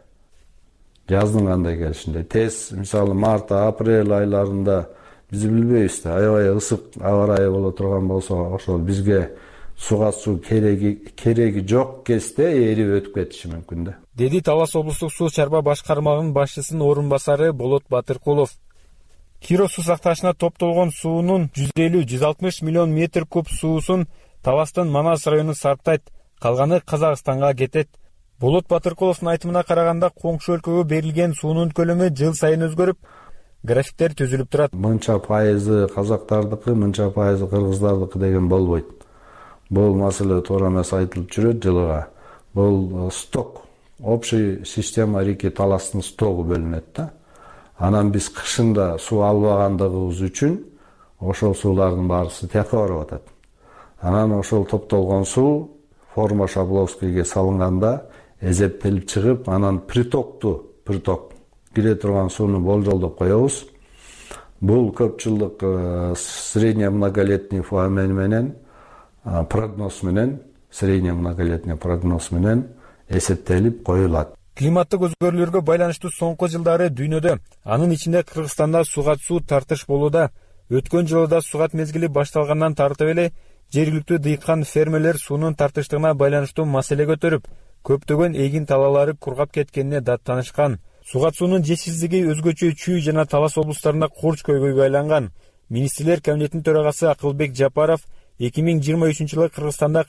тез, мисалы март, апрель айларында биз билбейбиз да, аябай ысык аба ырайы боло турган болсо, ошол бизге суга суу кереги жок кезде эрип өтүп кетиши мүмкүн да. Деди Талас облустук суу чарба башкармалыгынын башчысынын орун басары Болот Батыркулов. Киров суу сактагычына топтолгон суунун 150-160 миллион метр куб суусун Таластын Манас району сарптайт, калганы Казакстанга кетет. Болот Батыркуловдун айтымына караганда, коңшу өлкөгө берилген суунун көлөмү жыл сайын өзгөрүп, графиктер түзүлүп турат. Мынча пайызы казактардыкы, мынча пайызы кыргыздардыкы деген болбойт. Бул маселе туура эмес айтылып жүрөт жылыга. Бул сток, общий система реки Таластын стогу бөлүнөт да. Анан биз кышында суу албагандыгыбыз үчүн ошол суулардын баарысы тияка барып атат. Анан ошол топтолгон суу форма Шабловскийге салынганда эзептелип чыгып, анан приток кире турган сууну болжолдоп коебуз. Бул көп жылдык средне многолетний фоамен менен прогноз менен, средне многолетний прогноз менен эсептелип коюлат. Климаттык өзгөрүүлөргө байланыштуу соңку жылдары дүйнөдө, анын ичинде Кыргызстанда сугат суу тартыш болууда. Өткөн жылда сугат мезгили башталгандан тартып эле жергиликтүү дыйкан фермерлер суунун тартыштыгына байланыштуу маселе көтөрүп, көптөгөн эгин талаалары кургап кеткенине даттанышкан. Сугат суунун жетишсиздиги өзгөчө Чүй жана Талас облустарында курч көйгөйгө айланган. Министрлер кабинетинин төрагасы Акылбек Жапаров 2023-жылы Кыргызстанда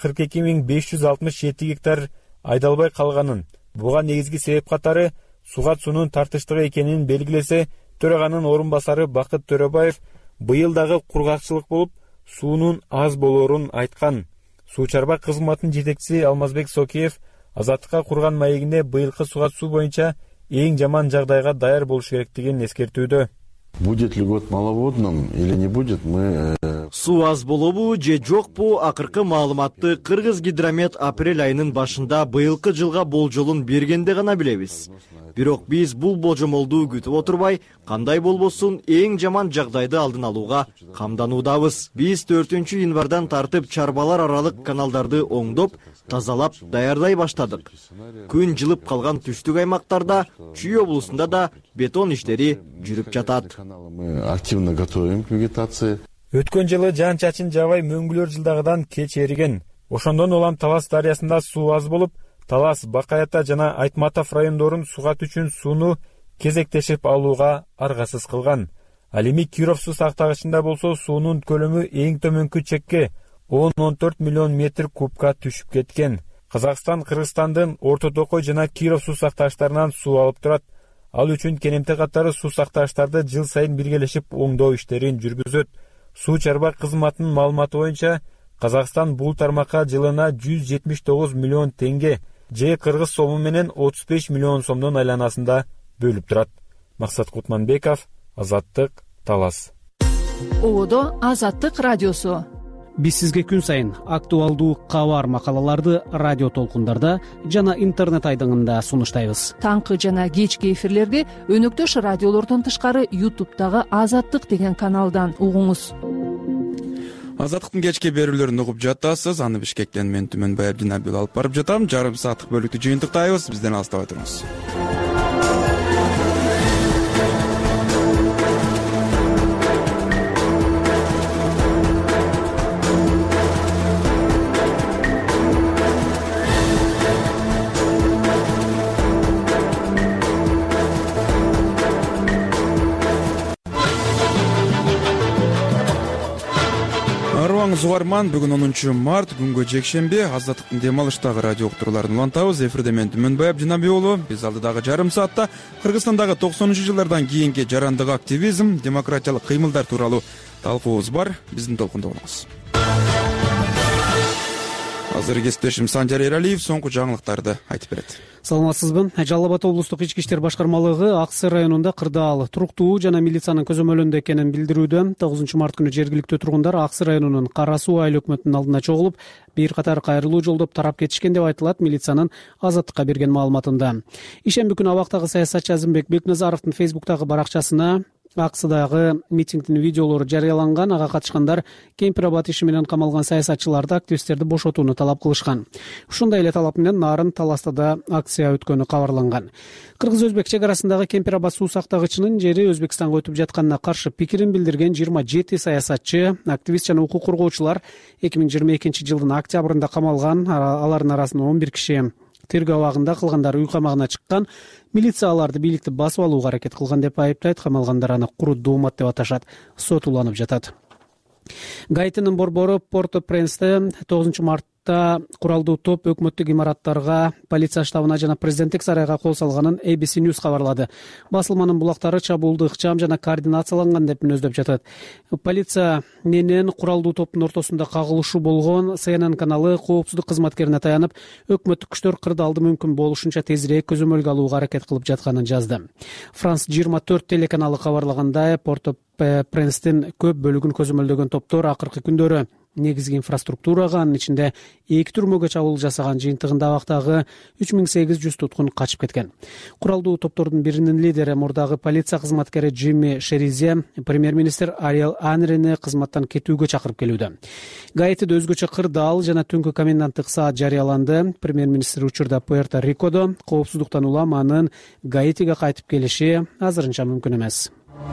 42.567 гектар айдалбай калганын, буга негизги себеп катары сугат суунун тартыштыгы экенин белгилесе, төраганын орун басары Бакыт Төрөбаев быйыл дагы кургакчылык болуп, суунун аз болоорун айткан. Суу чарба кызматынын жетекчиси Алмазбек Сокеев Азаттыкка курган маегинде быйылкы сугат суу боюнча эң жаман жагдайга даяр болуш керектигин эскертүүдө. Будет ли год маловодным или не будет, мы... Суу аз болобу же жокпу, акыркы маалыматты Кыргыз гидромет апрель айынын башында быйылкы жылга болжолун бергенде гана билебиз. Бирок биз бул болжомолду күтүп отурбай, кандай болбосун эң жаман жагдайды алдын алууга камдануудабыз. Биз 4-январдан тартып чарбалар аралык каналдарды оңдоп, тазалап, даярдай баштадык. Күн жылып калган түштүк аймактарда, Чүй облусунда да бетон иштери жүрүп жатат. Мы активно готовим к вегетации. Өткөн жылы жаан-чачын жабай мөңгүлөр жылдагыдан кеч эриген. Ошондон улам Талас дарыясында суу аз болуп, Талас, Бакаята жана Айтматов райондорун сугат үчүн сууну кезектешип алууга аргасыз кылган. Ал эми Киров суу сактагычында болсо суунун көлөмү эң төмөнкү чекке 10-14 миллион метр кубка түшүп кеткен. Казакстан Кыргызстандын Орто Токой жана Киров суу сактагычтарынан суу алып турат. Ал үчүн Кенемте катары суу сактагычтарды жыл сайын биргелешип оңдоо иштерин жүргүзөт. Суу чарба кызматынын маалыматы боюнча, Казакстан бул тармакка жылына 179 миллион тенге, же кыргыз сому менен 35 миллион сомдун айланасында бөлүп турат. Максат Кутманбеков, Азаттык, Талас. Одо Азаттык радиосу. Биз сизге күн сайын актуалдуу кабар макалаларды радио толкундарда жана интернет айдыңында сунуштайбыз. Таңкы жана кечки эфирлерди өнөктөш радиолордон тышкары YouTube'дагы Азаттык деген каналдан угуңуз. Азаттыктын кечки берүүлөрүн угуп жатасыз. Аны Бишкектен мен Түмөнбай Абдинабил алып барып жатам. Жарым сааттык бөлүктү жыйынтыктайбыз. Бизден алыстабай туруңуз. саламатсызбаңыз угарман. Бүгүн 10 март күнгө жекшемби. Азаттыктын дем алыштагы радио уктурууларын улантабыз. Эфирде мен Түмөнбаев Жанаби уулу. Биз алдыдагы жарым саатта Кыргызстандагы 90-жылдардан кийинки жарандык активизм, демократиялык кыймылдар тууралуу талкуубуз бар. Биздин толкунда болуңуз. Азыр кесиптешим Санжар Эралиев соңку жаңылыктарды айтып берет. Саламатсызбы. Жалал Абад облустук ички иштер башкармалыгы Ак Сый районунда кырдаал, туруктуу жана милициянын көзөмөлүндө экенин билдирүүдө. 9 март күнү жергиликтүү тургундар Ак Сый районунун Кара Суу айыл өкмөтүнүн алдына чогулуп, бир катар кайрылуу жолдоп тарап кетишкен деп айтылат милициянын Азаттыкка берген маалыматында. Ишемби күнү абактагы саясатчы Азымбек Бекназаровдун фейсбуктагы баракчасына Ак Сыдагы митингдин видеолору жарыяланган. Ага катышкандар кемпир абад иши менен камалган саясатчыларды, активисттерди бошотууну талап кылышкан. Ушундай эле талап менен Нарын Таластада акция өткөнү кабарланган. Кыргыз-өзбек чек арасындагы кемпир абад суу сактагычынын жери Өзбекстанга өтүп жатканына каршы пикирин билдирген 27 саясатчы, активист жана укук коргоочулар 2022 жылдын октябрында камалган. Алардын арасында 11 киши тергөө абагында, калгандары үй камагына чыккан. Милиция аларды бийликти басып алууга аракет кылган деп айыптайт. Камалгандар аны куру доомат деп аташат. Сот уланып жатат. Гаитинин борбору Порто-Пренсте 9 мартта куралдуу топ өкмөттүк имараттарга, полиция штабына жана президенттик сарайга кол салганын ABC News кабарлады. Басылманын булактары чабуулду ыкчам жана координацияланган деп мүнөздөп жатат. Полиция менен куралдуу топтун ортосунда кагылышуу болгон. CNN каналы коопсуздук кызматкерине таянып, өкмөттүк күчтөр кырдаалды мүмкүн болушунча тезирээк көзөмөлгө алууга аракет кылып жатканын жазды. France 24 телеканалы кабарлагандай, Порто-Пренстин көп бөлүгүн көзөмөлдөгөн топтор акыркы күндөрү негизги инфраструктурага, анын ичинде 2 түрмөгө чабуул жасаган. Жыйынтыгында абактагы 3800 туткун качып кеткен. Куралдуу топтордун биринин лидери, мурдагы полиция кызматкери Джимми Шеризе, премьер-министр Ариэл Анрини кызматтан кетүүгө чакырып келүүдө. Гаитиде өзгөчө кырдаал жана түнкү коменданттык саат жарыяланды. Премьер-министр учурда Пуэрто-Рикодо, коопсуздуктан улам анын Гаитиге кайтып келиши азырынча мүмкүн эмес.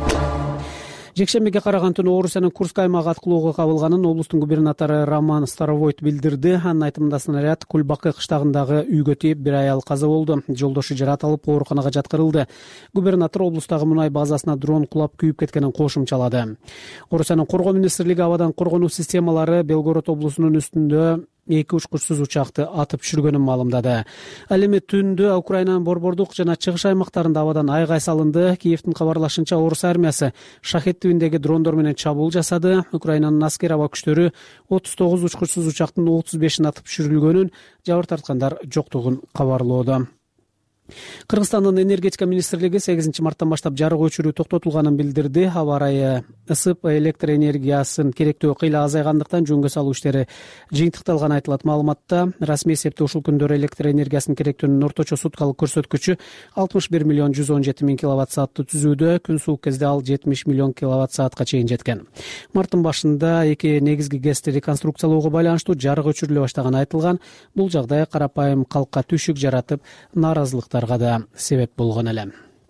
Жекшембиге караган түнү Орусиянын Курск аймагы аткылоого кабылганын облустун губернатору Роман Старовойт билдирди. Анын айтымында снаряд Кульбакы кыштагындагы үйгө тийип, бир аял каза болду. Жолдошу жарат алып ооруканага жаткырылды. Губернатор облустагы мунай базасына дрон кулап күйүп кеткенин кошумчалады. Орусиянын коргоо министрлиги абадан коргонуу системалары Белгород облусунун үстүндө 2 учкучсуз учакты атып түшүргөнүн маалымдады. Ал эми түндө Украинанын борбордук жана чыгыш аймактарында абадан айгай салынды. Киевдин кабарлашынча, Орус армиясы Шахет тибиндеги дрондор менен чабуул жасады. Украинанын аскер аба күчтөрү 39 учкучсуз учактын 35-ин атып түшүрүлгөнүн, жабыр тарткандар жоктугун кабарлоодо. Кыргызстандын энергетика министрлиги 8 марттан баштап жарык өчүрүү токтотулганын билдирди. Аба ырайы ысып, электр энергиясын керектөө кыйла азайгандыктан жөнгө салуу иштери жыйынтыкталганы айтылат. Маалыматта расмий эсепте ушул күндөрү электр энергиясынын керектөөнүн орточо суткалык көрсөткүчү 61 миллион 117 миң киловатт саатты түзүүдө. Күн суук кезде ал 70 миллион киловатт саатка чейин жеткен. Марттын башында 2 негизги ГЭСти реконструкциялоого байланыштуу жарык өчүрүлө баштаганы айтылган. Бул жагдай карапайым калкка түшүк жаратып, нааразылыктарга да себеп болгон эле.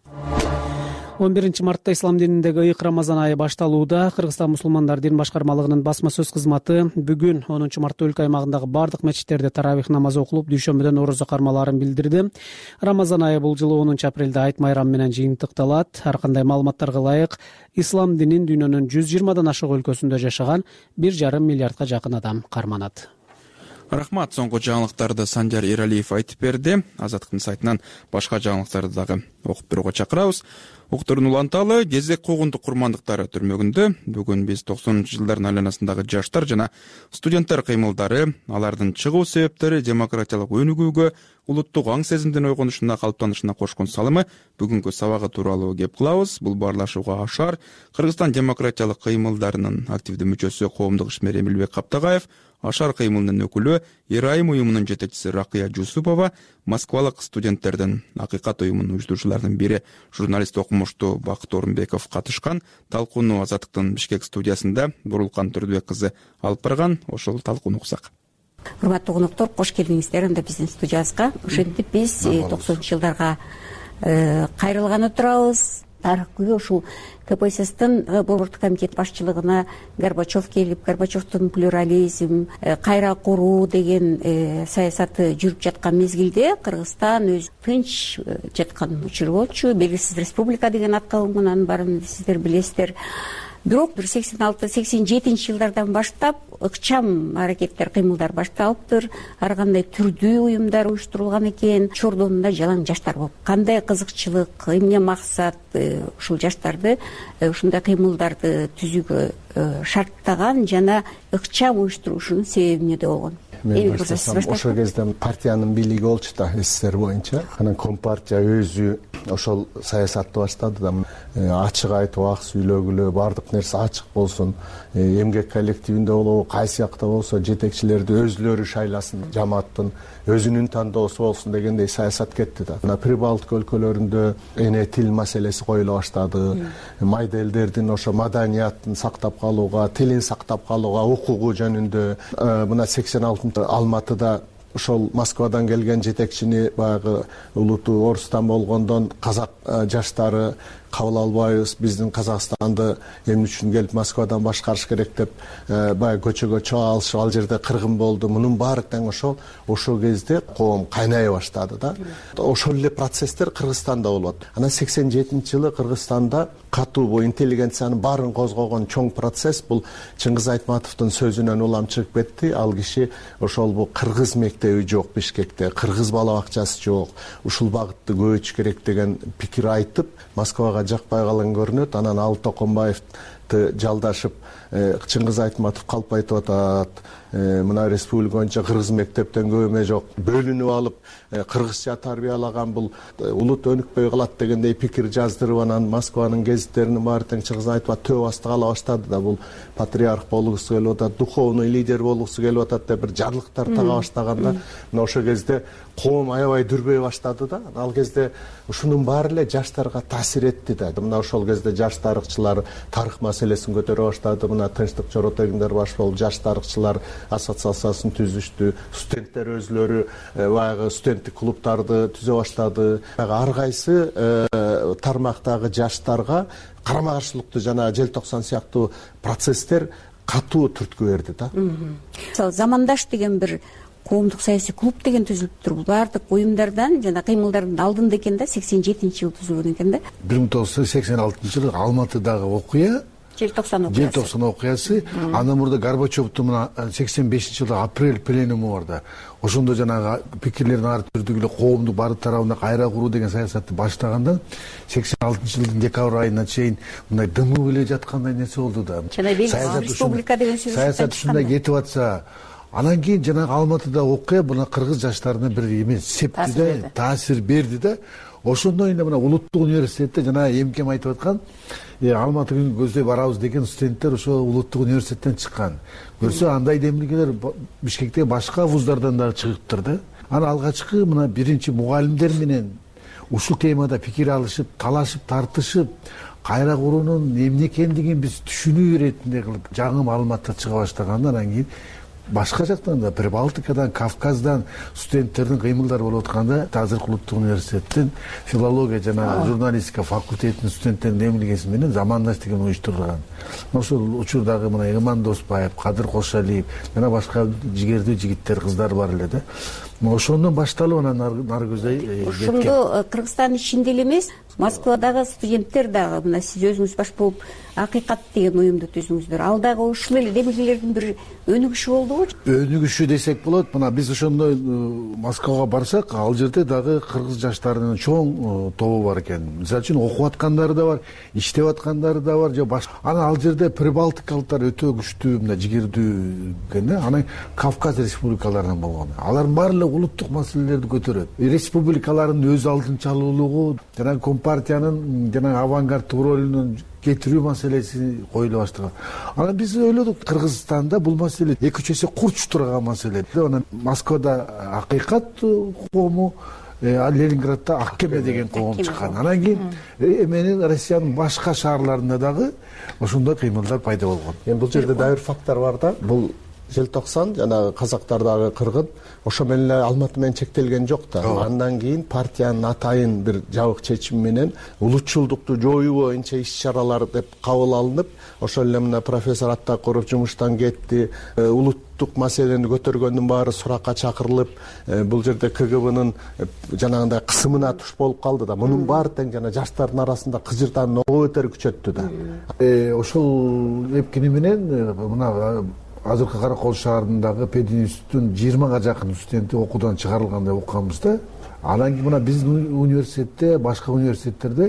11 мартта ислам дининдеги ыйык Рамазан айы башталууда. Кыргызстан мусулмандар дин башкармалыгынын басма сөз кызматы бүгүн 10 мартта өлкө аймагындагы бардык мечиттерде таравих намазы окулуп, дүйшөмбүдөн орозо кармаларын билдирди. Рамазан айы бул жылы 10 апрелде айт майрам менен жыйынтыкталат. Ар кандай маалыматтарга ылайык, ислам динин дүйнөнүн 120дан ашык өлкөсүндө жашаган 1,5 миллиардга жакын адам карманат. Рахмат, соңку жаңылыктарды Санжар Эралиев айтып берди. Азаттыктын сайтынан башка жаңылыктарды дагы окуп берүүгө чакырабыз. Уктурун уланталы, Кезек когундук курмандыктары түрмөгүндө бүгүн биз 90-жылдардын айланасындагы жаштар жана студенттер кыймылдары, алардын чыгуу себептери, демократиялык өнүгүүгө, улуттук аң сезимдин ойгонушуна, калыптанышына кошкон салымы бүгүнкү сабагы тууралуу кеп кылабыз. Бул баарлашууга Ашар Кыргызстан демократиялык кыймылдарынын активдүү мүчөсү коомдук ишмер Эмилбек Каптагаев, Ашар кыймылынын өкүлү Ирайым уюмунун жетекчиси Ракыя Жусупова, Москвалык студенттердин Акыйкат уюмунун уюштуруучуларынын бири журналист окумуштуу Бакыт Орунбеков катышкан. Талкууну Азаттыктын Бишкек студиясында Бурулкан Төрдүбек кызы алып барган. Ошол талкууну уксак. Урматтуу коноктор, кош келиңиздер анда биздин студиябызга. Ошентип биз 90-жылдарга кайрылганы турабыз. Тарыхкы ушул КПССтин борбордук комитет башчылыгына Горбачев келип, Горбачевдун плюрализм, кайра куруу деген саясаты жүрүп жаткан мезгилде Кыргызстан өз тынч жаткан учур болчу. Белгисиз республика деген аткалыгынан баарын сиздер билесиздер. бирок бир 86-87 жылдардан баштап ыкчам аракеттер, кыймылдар башталыптыр. Ар кандай түрдүү уюмдар уюштурулган экен. Чордонунда жалаң жаштар болуп, кандай кызыкчылык, эмне максат ушул жаштарды ушундай кыймылдарды түзүүгө шарттаган жана ыкчам уюштурушунун себеби эмнеде болгон? Мен баштасам, ошол кезде партиянын бийлиги болчу да, СССР боюнча. Анан Компартия өзү ошол саясатты баштады да, ачык айтып, ак сүйлөгүлө, баардык нерсе ачык болсун, эмгек коллективинде болобу, кайсы жакта болсо жетекчилерди өзүлөрү шайласын, жамааттын өзүнүн тандоосу болсун дегендей саясат кетти да. Мына Прибалтика өлкөлөрүндө эне тил маселеси коюла баштады. Майда элдердин ошо маданиятын сактап калууга, тилин сактап калууга укугу жөнүндө мына 86 Алматыда ошол Москвадан келген жетекчини баягы улуту орустан болгондон казак жаштары кабыл албайбыз, биздин Казакстанды эмне үчүн келип Москвадан башкарыш керек деп баягы көчөгө чыга алышып, ал жерде кыргын болду. Мунун баары тең ошол кезде коом кайнай баштады да. Ошол эле процесстер Кыргызстанда болот. Анан 87-жылы Кыргызстанда катуу бу интеллигенциянын баарын козгогон чоң процесс бул Чыңгыз Айтматовдун сөзүнөн улам чыгып кетти. Ал киши ошол бу кыргыз мектеби жок Бишкекте, кыргыз бала бакчасы жок, ушул багытты көбөйтүш керек деген пикир айтып, Москвага жакпай калган көрүнөт. Анан ал Токомбаевди жалдашып, Чыңгыз Айтматов калп айтып атат. Мына республика боюнча кыргыз мектептен көп эме жок, бөлүнүп алып кыргызча тарбиялаган бул улут өнүкпөй калат дегендей пикир жаздырып, анан Москванын гезиттеринин баары тең Чыңгыз Айтматов төбө асты кала баштады да, бул патриарх болгусу келип атат, духовный лидер болгусу келип атат деп бир жарлыктар тага баштаганда, мына ошол кезде коом аябай дүрбөй баштады да. Ал кезде ушунун баары эле жаштарга таасир этти да. Мына ошол кезде жаш тарыхчылар тарых маселесин көтөрө баштады. Мына Тынчтык Жоротегиндер баш болуп жаш тарыхчылар ассоциациясын түзүштү. Студенттер өзлөрү баягы студенттик клубтарды түзө баштады. Ар кайсы тармактагы жаштарга карама каршылыктуу жана желтоқсан сыяктуу процесстер катуу түрткү берди да. Мисалы Замандаш деген бир коомдук саясий клуб деген түзүлүптүр. Бул баардык уюмдардан жана кыймылдардын алдында экен да, 87-жылы түзүлгөн экен да. 1986-жылы Алматыдагы окуя, желтоқсан окуясы, андан мурда Горбачевдун мына 85-жылы апрель пленуму бар да. Ошондо жанагы пикирлердин ар түрдүү эле коомдук баары тарабына кайра куруу деген саясатты баштагандан 86-жылдын декабрь айына чейин мындай дымы эле жаткандай нерсе болду да. Республика деген сөз саясат ушундай кетип атса, анан кийин жанагы Алматыда окуя мына кыргыз жаштарына бир эме септи да, таасир берди да. Ошондон кийин мына улуттук университетте жана эмкем айтып аткан, Алматыга көздөй барабыз деген студенттер ошо улуттук университеттен чыккан. Көрсө андай демилгелер Бишкекте башка вуздардан дагы чыгыптыр да. Анан алгачкы мына биринчи мугалимдер менен ушул темада пикир алышып, талашып, тартышып, кайра куруунун эмне экендигин биз түшүнүү иретинде кылып жаңы маалыматтар чыга баштаганда, анан кийин башка жактан да Прибалтикадан, Кавказдан студенттердин кыймылдары болуп атканда, азыркы улуттук университеттин филология жана журналистика факультетинин студенттеринин эмилгеси менен Замандаш деген уюштурулган. Ошол учурдагы мына Эман Доспаев, Кадыр Кошалиев жана башка жигердүү жигиттер, кыздар бар эле да. Ошондон башталып анан нары көзөй кеткен. Ошондо Кыргызстандын ичинде эле эмес, Москвадагы студенттер дагы мына сиз өзүңүз баш болуп Акыйкат деген уюмду түздүңүздөр. Ал дагы ушул эле демилгелердин бир өнүгүшү болдубу? Өнүгүшү десек болот. Мына биз ошондой Москвага барсак, ал жерде дагы кыргыз жаштарынын чоң тобу бар экен. Мисалы үчүн окуп аткандары да бар, иштеп аткандары да бар, же башка. Анан ал жерде прибалтикалыктар өтө күчтүү, мына жигердүү экен да. Анан Кавказ республикаларынан болгон. Алар баары эле улуттук маселелерди көтөрөт. Республикалардын өз алдынчалуулугу жана Компартиянын жана авангарддык ролунун кетирүү маселеси коюла баштаган. Анан биз ойлодук, Кыргызстанда бул маселе 2-3 эсе курч турган маселе. Анан Москвада Акыйкат коому, Ленинградда Аккеме деген коом чыккан. Анан кийин эменин Россиянын башка шаарларында дагы ошондой кыймылдар пайда болгон. Бул жерде дагы бир факттар бар да. Бул желтоқсан жанагы казактардагы кыргын ошо менен эле Алматы менен чектелген жок да. Андан кийин партиянын атайын бир жабык чечими менен улутчулдукту жоюу боюнча иш-чаралар деп кабыл алынып, ошол эле мына профессор Аттакуров жумуштан кетти. Улуттук маселени көтөргөндүн баары суракка чакырылып, бул жерде КГБнын жанагындай кысымына туш болуп калды да. Мунун баары тең жана жаштардын арасында кыжырдануу өтөр күчөттү да. Ошол эпкини менен мына азыркы Кара Кол шаарындагы пединституттун 20га жакын студенти окуудан чыгарылган деп укканбыз да. Анан кийин мына биздин университетте, башка университеттерде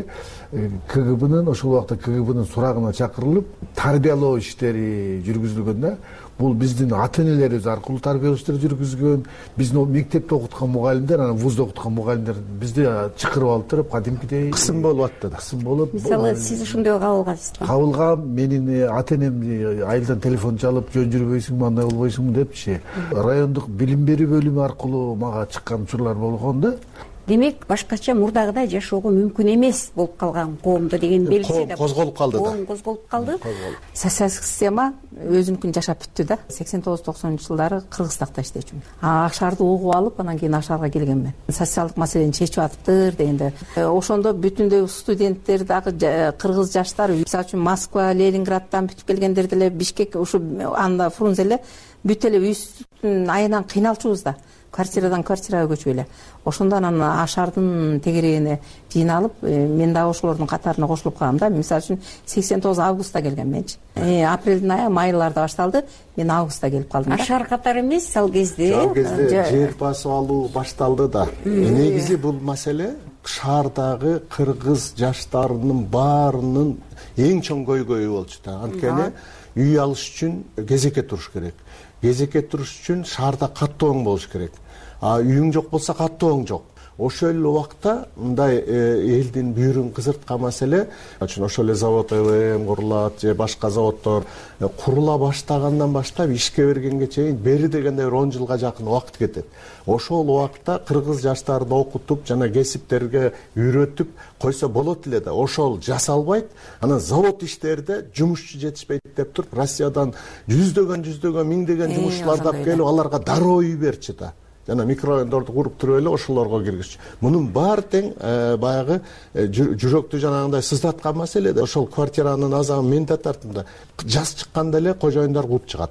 КГБнын ошол убакта КГБнын сурагына чакырылып, тарбиялоо иштери жүргүзүлгөн да. Бул биздин ата-энелерибиз аркылуу тарбиялоо иштери жүргүзгөн, биздин мектепте окуткан мугалимдер, анан вузда окуткан мугалимдер бизди чакырып алып туруп, кадимкидей кысым болуп атты да. Кысым болуп. Мисалы, сиз ушундай кабылгансызбы? Кабылгам, менин ата-энем айылдан телефон чалып, жөн жүрбөйсүңбү, андай болбойсуңбу депчи. Райондук билим берүү бөлүмү аркылуу мага чыккан учурлар болгон да. Демек, башкача мурдагыдай жашоого мүмкүн эмес болуп калган коомдо деген белгиси да козголуп калды да. Коом козголуп калды. Социалдык система өзүнүкүн жашап бүттү да. 89-90-жылдары Кыргызстанда иштечүмүн. Ашарды угуп алып, анан кийин Ашарга келгенмин. Социалдык маселени чечип атыптыр дегенде. Ошондо бүтүндөй студенттер дагы кыргыз жаштар, мисалы үчүн Москва, Ленинграддан бүтүп келгендер деле Бишкек, ушу анда Фрунзе эле бүт эле үйүстүн айынан кыйналчубуз да. Квартирадан квартирага көчүп эле. Ошондо анан Ашардын тегерегине жыйналып, мен да ошолордун катарына кошулуп калдым да. Мисалы үчүн 89 августта келгем менчи. Апрелдин айы, майларда башталды. Мен августта келип калдым да. Ашар катары эмес, ал кезде жер басып алуу башталды да. Негизи бул маселе шаардагы кыргыз жаштарынын баарынын эң чоң көйгөйү болчу да. Анткени үй алыш үчүн кезекке туруш керек. Кезекке туруш үчүн шаарда каттуу оң болуш керек. Үйүң жок болсо каттуу оң жок. Ошол эле убакта мындай элдин бүйүрүн кызырткан маселе, ошол эле завод ЭВМ курулат же башка заводдор курула баштагандан баштап ишке бергенге чейин бери дегенде 10 жылга жакын убакыт кетет. Ошол убакта кыргыз жаштарын окутуп жана кесиптерге үйрөтүп койсо болот эле да. Ошол жасалбайт. Анан завод иштерде жумушчу жетишпейт деп туруп, Россиядан жүздөгөн, миңдеген жумушчулар келип, аларга дароо үй берчи да. Жана микрорайондорду куруп туруп эле ошолорго киргизчү. Мунун баары тең баягы жүрөктү жанагындай сыздаткан маселе да. Ошол квартиранын азабын мен да тартым да. Жаз чыкканда эле кожоюндар кууп чыгат.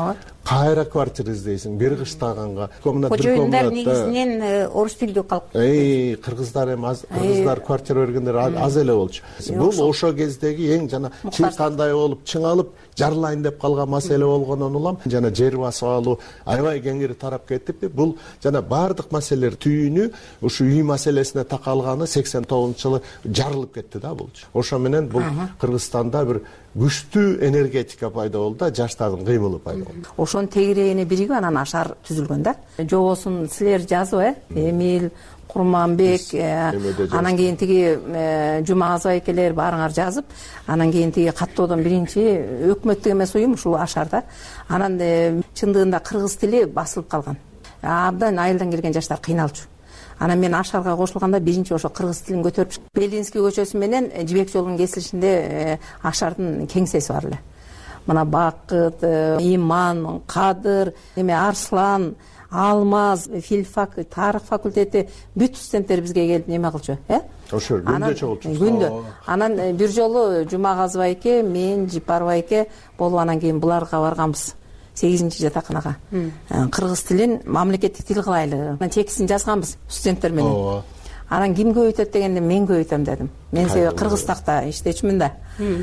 Кайра квартира издейсиң, бир кыштаганга. Кожоюндар негизинен орус тилдүү калып. Кыргыздар эми кыргыздар квартира бергендер аз эле болчу. Бул ошо кездеги эң жана чын кандай болуп чыңалып жарылайын деп калган маселе болгондон улам жана жер басып алуу аябай кеңири тарап кетип, бул жана баардык маселелер түйүнү ушу үй маселесине такалганы 89-жылы жарылып кетти да булчу. Ошо менен бул Кыргызстанда бир күчтүү энергетика пайда болду да, жаштардын кыймылы пайда болду. Ошонун тегерегине биригип анан Ашар түзүлгөн да. Жобосун силер жазып, Эмил, Курманбек, анан кийин тиги Жумагазов экелер баарыңар жазып, анан кийин тиги каттоодон биринчи өкмөттүк эмес уюм ушул Ашарда. Анан чындыгында кыргыз тили басылып калган. Абдан айылдан келген жаштар кыйналчу. Анан мен Ашарга кошулганда биринчи ошо кыргыз тилин көтөрүп, Белинский көчөсү менен Жибек жолунун кесилишинде Ашардын кеңсеси бар эле. Мына Бакыт, Иман, Кадыр, Арслан, Алмаз, филфак, тарых факультети бүт студенттер бизге келип неме кылчу, Ошо күндө чогулчу. Күндө. Анан бир жолу Жумагазов эке, мен Жипарова эке болуп анан кийин буларга барганбыз. 8-чи жатаканага. Кыргыз тилин мамлекеттик тил кылайлы. Текстин жазганбыз студенттер менен. Анан ким көбөйтөт дегенде мен көбөйтөм дедим. Мен себеби Кыргызстакта иштечүмүн да.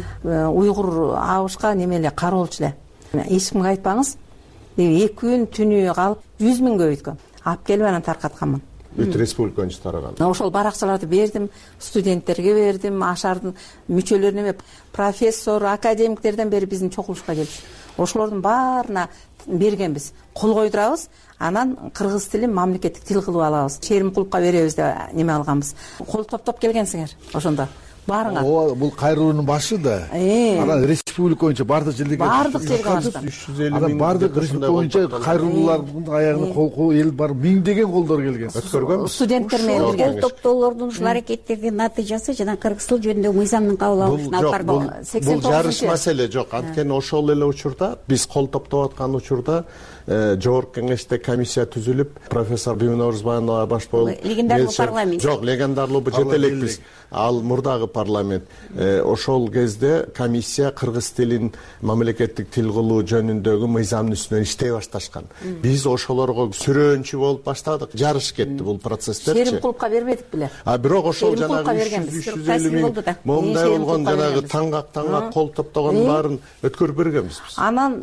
Уйгур абышка неме эле кароолчу эле. Эч кимге айтпаңыз. 2 күн түнү калып 100 000 көбөйткөм. Алып келип анан таркатканмын. Бүт республика боюнча тараган. Ошол баракчаларды бердим, студенттерге бердим, Ашардын мүчөлөрүнө, профессор, академиктерден бери биздин чогулушка келишти. Ошолордун баарына бергенбиз. Кол койдурабыз, анан кыргыз тилин мамлекеттик тил кылып алабыз. Черимкулукка беребиз деп неме алганбыз. Кол топтоп келгенсиңер ошондо. баарыңар. Ооба, бул кайрылуунун башы да. Анан республика боюнча бардык жерге баштан. 350 анан бардык республика боюнча кайрылуулардын аягына кол эл бар, миңдеген колдор келген. Өткөргөнбүз. Студенттер менен бирге топтоолордун ушул аракеттердин натыйжасы жана Кыргыз тил жөнүндөгү мыйзамдын кабыл алынышына алып барды. Бул жарыш маселе жок. Анткени ошол эле учурда биз кол топтоп аткан учурда жогорку кеңеште комиссия түзүлүп, профессор Бимин Орузбаева баш болуп, легендарлуу парламент. Жок, легендарлуу жете элекпиз. Ал мурдагы парламент. Ошол кезде комиссия кыргыз тилин мамлекеттик тил кылуу жөнүндөгү мыйзамдын үстүнөн иштей башташкан. Биз ошолорго сүрөөнчү болуп баштадык. Жарыш кетти бул процесстерчи. Шерим кулупка бербедик беле. Бирок ошол жанагы 350 миң момундай болгон жанагы таңгак кол топтогон баарын өткөрүп бергенбиз биз. Анан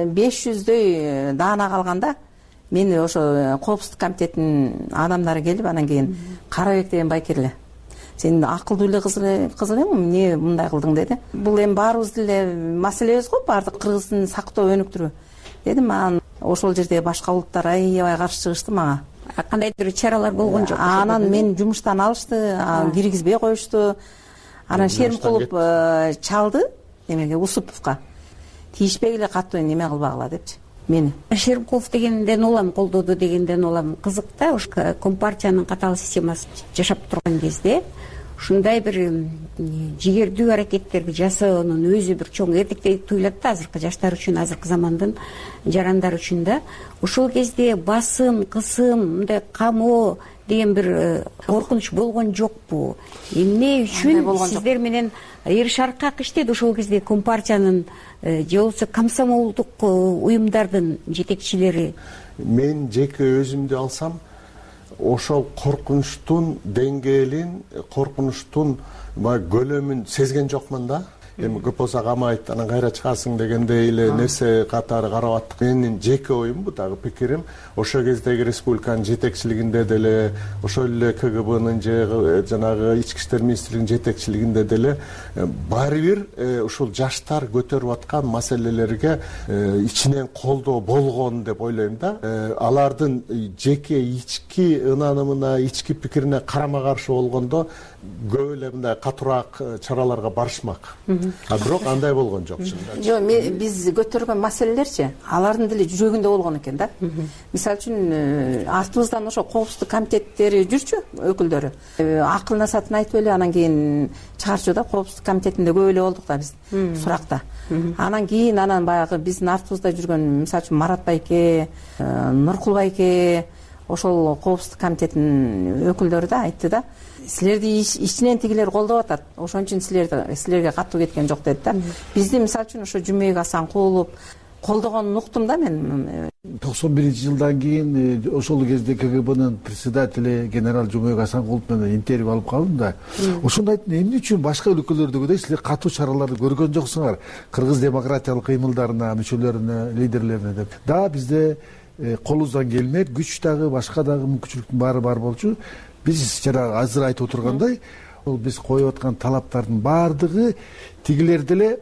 500дөй даана калганда мен ошо коопсуздук комитетинин адамдары келип, анан кийин Карабек деген байкер эле, сен акылдуу эле кыз элең, эмне мындай кылдың деди. Бул эми баарыбыздын эле маселебиз го, баардык кыргыздын сактоо өнүктүрүү дедим. Анан ошол жерде башка улуттар аябай каршы чыгышты мага. Кандайдыр чаралар болгон жок. Анан мен жумуштан алышты, киргизбей коюшту. Анан Шерим кылып чалды немеге, Усуповго. Тийишпей эле катуу неме кылбагыла депчи. Мени Шермкулов дегенден улам, колдоду дегенден улам кызык да. Уш компартиянын катаал системасы жашап турган кезде ушундай бир жигердүү аракеттерди жасоонун өзү бир чоң эрдиктей туюлат да, азыркы жаштар үчүн, азыркы замандын жарандары үчүн да. Ошол кезде басым, кысым, мындай камоо деген бир коркунуч болгон жокпу? Эмне үчүн сиздер менен Эр Шаркак иштеди ошол кезде компартиянын же болбосо комсомолдук уюмдардын жетекчилери? Мен жеке өзүмдү алсам, ошол коркунучтун деңгээлин, коркунучтун көлөмүн сезген жокмун да. Эми көп болсо камайт, анан кайра чыгасың дегендей эле нерсе катары карап аттык. Менин жеке оюм, бу дагы пикирим, ошол кездеги республиканын жетекчилигинде деле, ошол эле КГБнын же жанагы ички иштер министрлигинин жетекчилигинде деле баары бир ушул жаштар көтөрүп аткан маселелерге ичинен колдоо болгон деп ойлойм да. Алардын жеке ички ынанымына, ички пикирине карама каршы болгондо көп эле мындай катуураак чараларга барышмак. Бирок андай болгон жок. Жок, биз көтөргөн маселелерчи алардын деле жүрөгүндө болгон экен да. Мисалы үчүн артыбыздан ошо коопсуздук комитеттери жүрчү өкүлдөрү. Акыл насатын айтып эле анан кийин чыгарчу да, коопсуздук комитетинде көп эле болдук да биз суракта. Анан кийин баягы биздин артыбызда жүргөн мисалы үчүн Марат байке, Нуркул байке, ошол коопсуздук комитетинин өкүлдөрү да айтты да, силерди ичинен тигилер колдоп атат, ошон үчүн силерге катуу кеткен жок деди да. Бизди мисалы үчүн ошо Жумек Асанкулов колдогонун уктум да мен. 91-жылдан кийин ошол кезде КГБнын председатели генерал Жумек Асанкулов менен интервью алып калдым да. Ошондо айттым, эмне үчүн башка өлкөлөрдөгүдөй силер катуу чараларды көргөн жоксуңар кыргыз демократиялык кыймылдарына, мүчөлөрүнө, лидерлерине деп. Да, бизде колубуздан келмейт, күч дагы, башка дагы мүмкүнчүлүктүн баары бар болчу. Биз жана азыр айтып отургандай, биз коюп аткан талаптардын баардыгы тигилер деле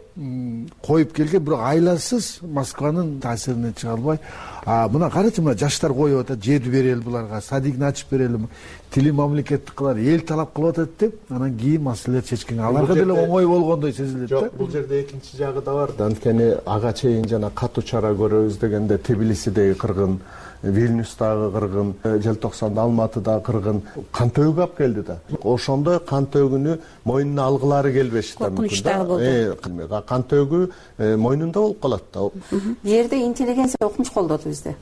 коюп келген, бирок айлансыз Москванын таасиринен чыга албай. Мына карачы, мына жаштар коюп атат, жерди берели буларга, садигин ачып берели, тили мамлекеттик кылар, эл талап кылып атат деп, анан кийин маселелер чечкен. Аларга деле оңой болгондой сезилет да. Жок, бул жерде экинчи жагы да бар да. Анткени ага чейин жана катуу чара көрөбүз дегенде Тбилисидеги кыргын, Вильнюстагы кыргын, желтоқсанда Алматыдагы кыргын кантөөгү алып келди да. Ошондо кантөөгүнү мойнуна алгылары келбешти да. Коркунучтагы болду. Кантөөгү мойнунда болуп калат да. Бул жерде интеллигенция окумуш колдоду бизди.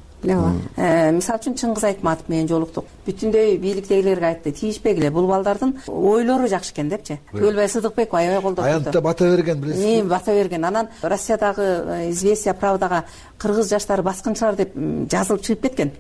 Мисалы үчүн Чыңгыз Айтматов менен жолуктук. Бүтүндөй бийликтегилерге айтты, тийишпегиле, бул балдардын ойлору жакшы экен депчи. Төлбай Сыдыкбек аябай колдоду. Аянтта бата берген, билесизби? Бата берген. Анан Россиядагы Известия Правдага кыргыз жаштары баскынчылар деп жазылып чыгып кеткен.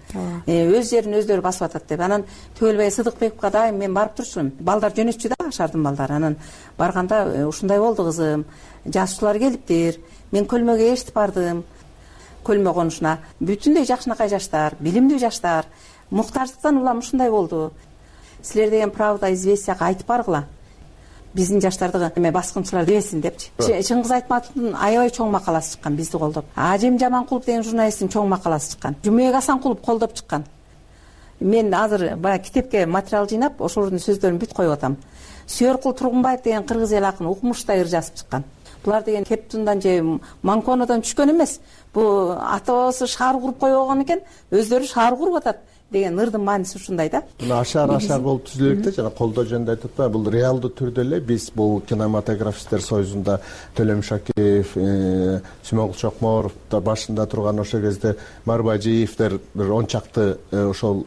Өз жерин өздөрү басып атат деп. Анан Төлбай Сыдыкбековго да мен барып турчумун. Балдар жөнөтчү да, Шардын балдары. Анан барганда ушундай болду кызым. Жазуучулар келиптир. Мен көлмөгө эшитип бардым. Көлмө конушуна бүтүндөй жакшынакай жаштар, билимдүү жаштар, муктаждыктан улам ушундай болду. Силер деген Правда, Известияга айтып баргыла. Биздин жаштарды эме баскынчылар дебесин депчи. Чыңгыз Айтматовдун аябай чоң макаласы чыккан бизди колдоп. Ажем Жаманкулов деген журналисттин чоң макаласы чыккан. Жумек Асанкулов колдоп чыккан. мен азыр баягы китепке материал жыйнап ошолордун сөздөрүн бүт коюп атам. Сүйөркул Тургунбаев деген кыргыз эл акын укмуштай ыр жазып чыккан. Булар деген Кептундан же Манконодон түшкөн эмес. Бул ата бабасы шаар куруп койбогон экен, өздөрү шаар куруп атат деген ырдын мааниси ушундай да. Ашар болуп түзүлө элек да, жана колдоо жөнүндө айтып атпайбы, бул реалдуу түрдө эле биз бул кинематографисттер союзунда Төлөм Шакеев, Сүмөгүл Чокморов да башында турган ошол кезде Марбажиевдер бир 10 чакты ошол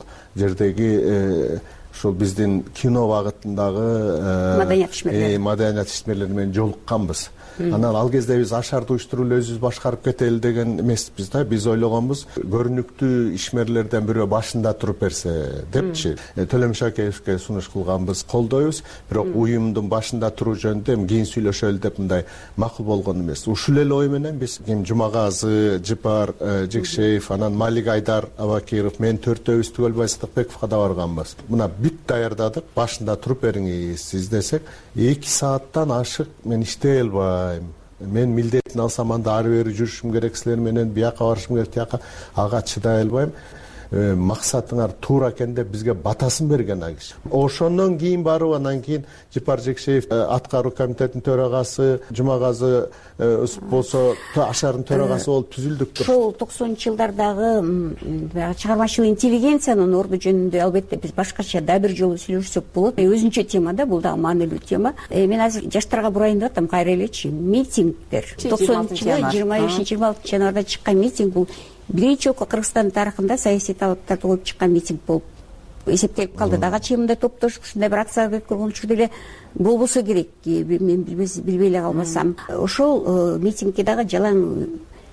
жердеги ушул биздин кино багытындагы маданият ишмерлери менен жолукканбыз. Анан ал кезде биз ашарды уюштуруп өзүбүз башкарып кетели деген эмеспиз да. Биз ойлогонбуз, көрүнүктүү ишмерлерден бирөө башында туруп берсе депчи. Төлөм Шакеевке сунуш кылганбыз, колдойбуз, бирок уюмдун башында туруу жөнүндө кийин сүйлөшөлү деп мындай макул болгон эмес. Ушул эле ой менен биз Жумагазы, Жыпар Жекшеев, анан Малик Айдар Абакиров, мен төртөөбүз Түгөлбай Сыдыкбековго да барганбыз. Мына бүт даярдадык, башында туруп бериңиз десек, 2 сааттан ашык мен иштей албайм. Мен милдетин алсам анда ары бери жүрүшүм керек, силер менен бияка барышым керек, тияка, ага чыдай албайм. Максатыңар туура экен деп бизге батасын берген ал киши. Ошондон кийин барып, анан кийин Жыпар Жекшеев аткаруу комитетинин төрагасы, Жумагазы болсо Ашардын төрагасы болуп түзүлдүк. Ошол 90-жылдардагы чыгармачыл интеллигенциянын орду жөнүндө албетте биз башкача да бир жолу сүйлөшсөк болот. Өзүнчө тема да, бул дагы маанилүү тема. Мен азыр жаштарга бурайын деп атам, кайра элечи. Митингдер 90-жылы 25-26 январда чыккан митинг бул биринчи жолку Кыргызстандын тарыхында саясий талаптарды коюп чыккан митинг болуп эсептелип калды. Дагы чымында топтошуп ушундай бир акцияга өткөргөн учурда эле болбосо керек, мен билбей эле калбасам. Ошол митингге дагы жалаң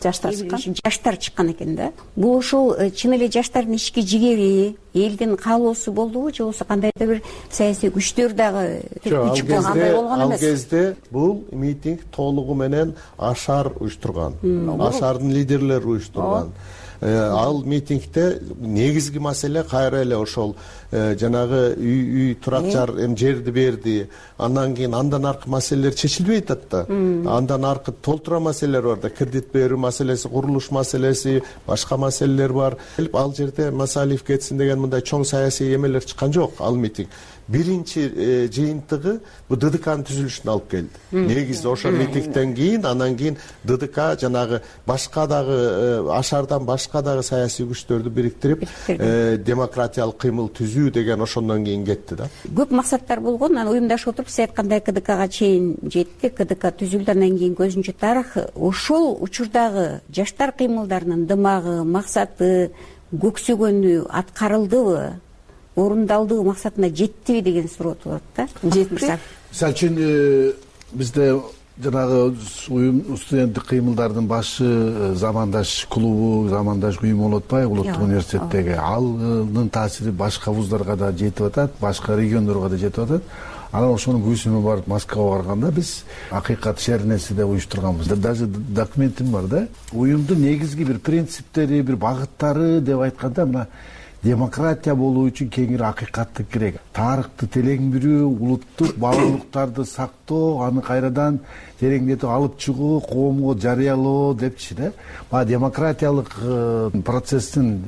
жаштар чыккан экен да. Бул ошол чын эле жаштардын ички жигери, элдин каалоосу болдубу, же болбосо кандайдыр бир саясий күчтөр дагы күч болгондой болгон эмес? Ал кезде бул митинг толугу менен Ашар уюштурган. Ашардын лидерлери уюштурган. Ал митингде негизги маселе кайра эле ошол жанагы үй турак жар жерди берди. Андан кийин андан аркы маселелер чечилбей атат да. Андан аркы толтура маселелер бар да, кредит берүү маселеси, курулуш маселеси, башка маселелер бар. Ал жерде Масалиев кетсин деген мындай чоң саясий эмелер чыккан жок. Ал митинг биринчи жыйынтыгы бу ДДКнын түзүлүшүнө алып келди. Негизи ошол митингден кийин, анан кийин ДДК жанагы башка дагы Ашардан башка дагы саясий күчтөрдү бириктирип, демократиялык кыймыл түзүү деген ошондон кийин кетти да. Көп максаттар болгон, анан уюмдашып отуруп сиз айткандай КДКга чейин жетти. КДК түзүлдү, андан кийин көзүнчө тарых. Ошол учурдагы жаштар кыймылдарынын дымагы, максаты, көксөгөнү аткарылдыбы? Орундалдыгы максатына жеттиби деген суроо туулат да. Жетти. Мисалы үчүн бизде жанагы уюм студенттик кыймылдардын башы Замандаш клубу, Замандаш уюму болуп атпайбы, улуттук университеттеги. Алдын таасири башка вуздарга да жетип атат, башка региондорго да жетип атат. Анан ошонун күчүнө барып Москвага барганда биз акыйкат шернеси деп уюштурганбыз. Даже документим бар да. Уюмдун негизги бир принциптери, бир багыттары деп айтканда мына демократия болуу үчүн кеңири акыйкатты керек. Тарыхты телеңдирүү, улуттук баалуулуктарды сактоо, аны кайрадан тереңдетип алып чыгуу, коомго жарыялоо депчи да. Демократиялык процесстин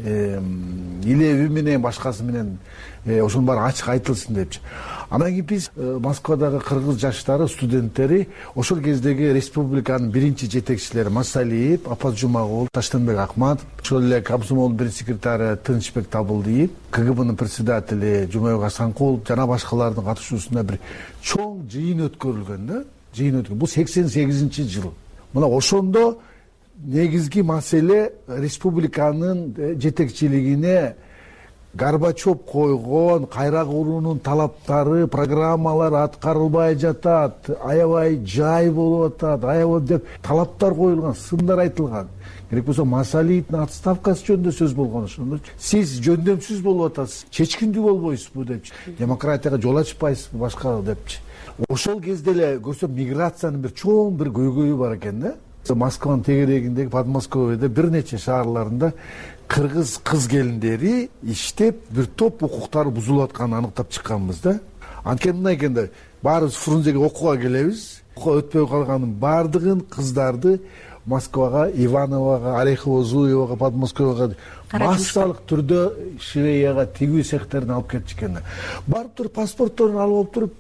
илеби менен башкасы менен ошонун баары ачык айтылсын депчи. Анан кийин биз Москвадагы кыргыз жаштары, студенттери ошол кездеги республиканын биринчи жетекчилери Масалиев, Апат Жумагул, Таштанбек Акматов, ошол эле комсомолдун биринчи секретары Тынычбек Табылдиев, КГБнын председатели Жумабек Асанкулов жана башкалардын катышуусунда бир чоң жыйын өткөрүлгөн да. Бул 88-жыл. Мына ошондо негизги маселе республиканын жетекчилигине Горбачев койгон кайра куруунун талаптары, программалар аткарылбай жатат, аябай жай болуп атат, аябай деп талаптар коюлган, сындар айтылган. Керек болсо Масалиевдин отставкасы жөнүндө сөз болгон ошондо. Сиз жөндөмсүз болуп атасыз, чечкиндүү болбойсузбу депчи. Демократияга жол ачпайсызбы башка депчи. Ошол кезде эле көрсөм миграциянын бир чоң бир көйгөйү бар экен да. Москванын тегерегиндеги Подмосковьеде бир нече шаарларында кыргыз кыз келиндери иштеп бир топ укуктары бузулуп атканын аныктап чыкканбыз да. Анткени мындай экен да, баарыбыз Фрунзеге окууга келебиз. Окууга өтпөй калганын баардыгын кыздарды Москвага, Иванового, Орехово, Зуевого, Подмосковьега массалык түрдө Швецияга тигүү цехтерин алып кетчү экен. Барып туруп паспортторун алып туруп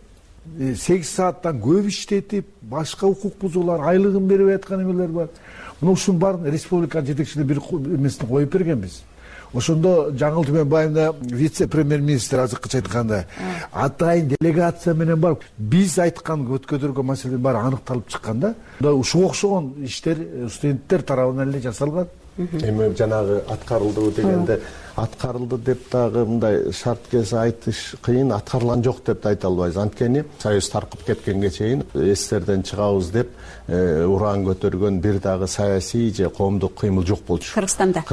8 сааттан көп иштетип, башка укук бузуулар, айлыгын бербей аткан эмелер бар. Мына ушунун баарын республика жетекчилиги бир эмесине коюп бергенбиз. Ошондо Жаңыл Түмен айында вице-премьер-министр азыркыча айтканда атайын делегация менен барып, биз айткан өткөдөргөн маселенин баары аныкталып чыкканда, ушуга окшогон иштер студенттер тарабынан эле жасалган. Эми жанагы аткарылды дегенде аткарылды деп дагы мындай шарт кесе айтыш кыйын, аткарылган жок деп да айта албайбыз. Анткени Союз таркып кеткенге чейин СССРден чыгабыз деп уран көтөргөн бир дагы саясий же коомдук кыймыл жок болчу. Кыргызстанда.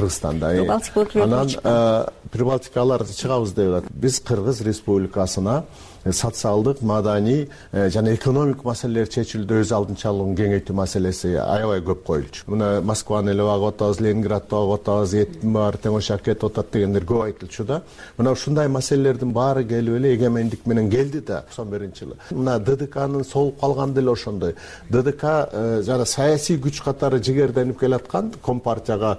Анан Прибалтикалар чыгабыз деп атат. Биз Кыргыз Республикасына социалдык, маданий жана экономик маселелер чечилүүдө өз алдынча алган кеңейтүү маселеси аябай көп коюлчу. Мына Москваны эле багып атабыз, Ленинградты багып атабыз, Этим бар, Темошак кетип атат дегендер көп айтылчу да. Мына ушундай маселелердин баары келип эле эгемендик менен келди да 91-жылы. Мына ДДКнын солуп калганы деле ошондой. ДДК жана саясий күч катары жигерденип келаткан Компартияга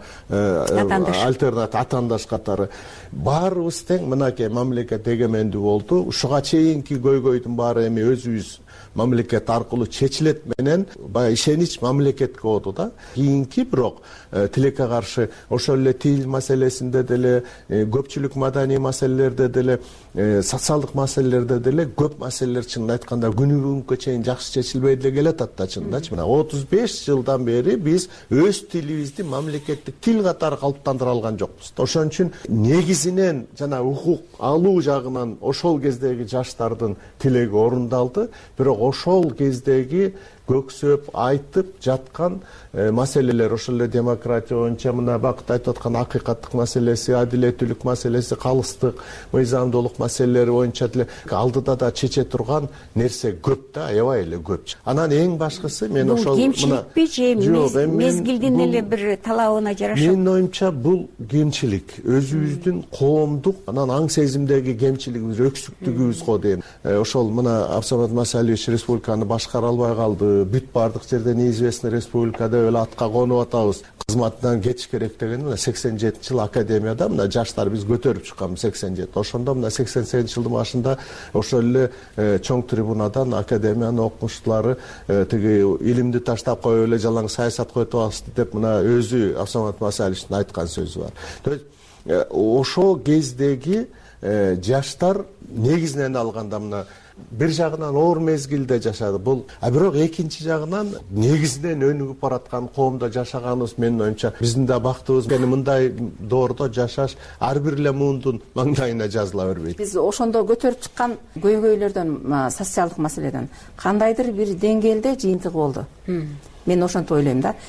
альтернатив атаандаш катары баарыбыз тең мынакей мамлекет эгемендүү болду. Ушуга чейинки көйгөйдүн баары эми өзүбүз мамлекет аркылуу чечилет менен баягы ишенич мамлекетке болду да. Кийинки бирок тилекке каршы ошол эле тил маселесинде деле, көпчүлүк маданий маселелерде деле, социалдык маселелерде деле көп маселелер чынын айтканда күнү бүгүнкү чейин жакшы чечилбей деле келатат да чынындачы. Мына 35 жылдан бери биз өз тилибизди мамлекеттик тил катары калыптандыра алган жокпуз. Ошон үчүн негизинен жана укук алуу жагынан ошол кездеги жаштардын тилеги орундалды. Бирок ошол кездеги көксөп айтып жаткан маселелер ошол эле демократия боюнча мына бакыт айтып аткан акыйкаттык маселеси, адилеттүүлүк маселеси, калыстык, мыйзамдуулук маселелери боюнча деле алдыда да чече турган нерсе көп да, аябай эле көп. Анан эң башкысы мен ошол кемчиликпи же мезгилдин эле бир талабына жараша? Менин оюмча бул кемчилик, өзүбүздүн коомдук анан аң сезимдеги кемчилигибиз, өксүктүгүбүз го дейм. Ошол мына Абсамат Масалиевич республиканы башкара албай калды. Бүт бардык жерде неизвестный республикада эле атка конуп атабыз. Кызматынан кетиш керек деген мына 87-жылы академияда мына жаштар биз көтөрүп чыкканбыз 87. Ошондо мына 88-жылдын башында ошол эле чоң трибунадан академиянын окумуштуулары тиги илимди таштап коюп эле жалаң саясат коюп атабыз деп мына өзү Абсамат Масалиевичтин айткан сөзү бар. То есть ошол кездеги жаштар негизинен алганда мына бир жагынан оор мезгилде жашады бул, бирок экинчи жагынан негизинен өнүгүп бараткан коомдо жашаганыбыз менин оюмча биздин да бактыбыз. Эми мындай доордо жашаш ар бир эле муундун маңдайына жазыла бербейт. Биз ошондо көтөрүп чыккан көйгөйлөрдөн, социалдык маселеден кандайдыр бир деңгээлде жыйынтык болду. Мен ошентип ойлойм да.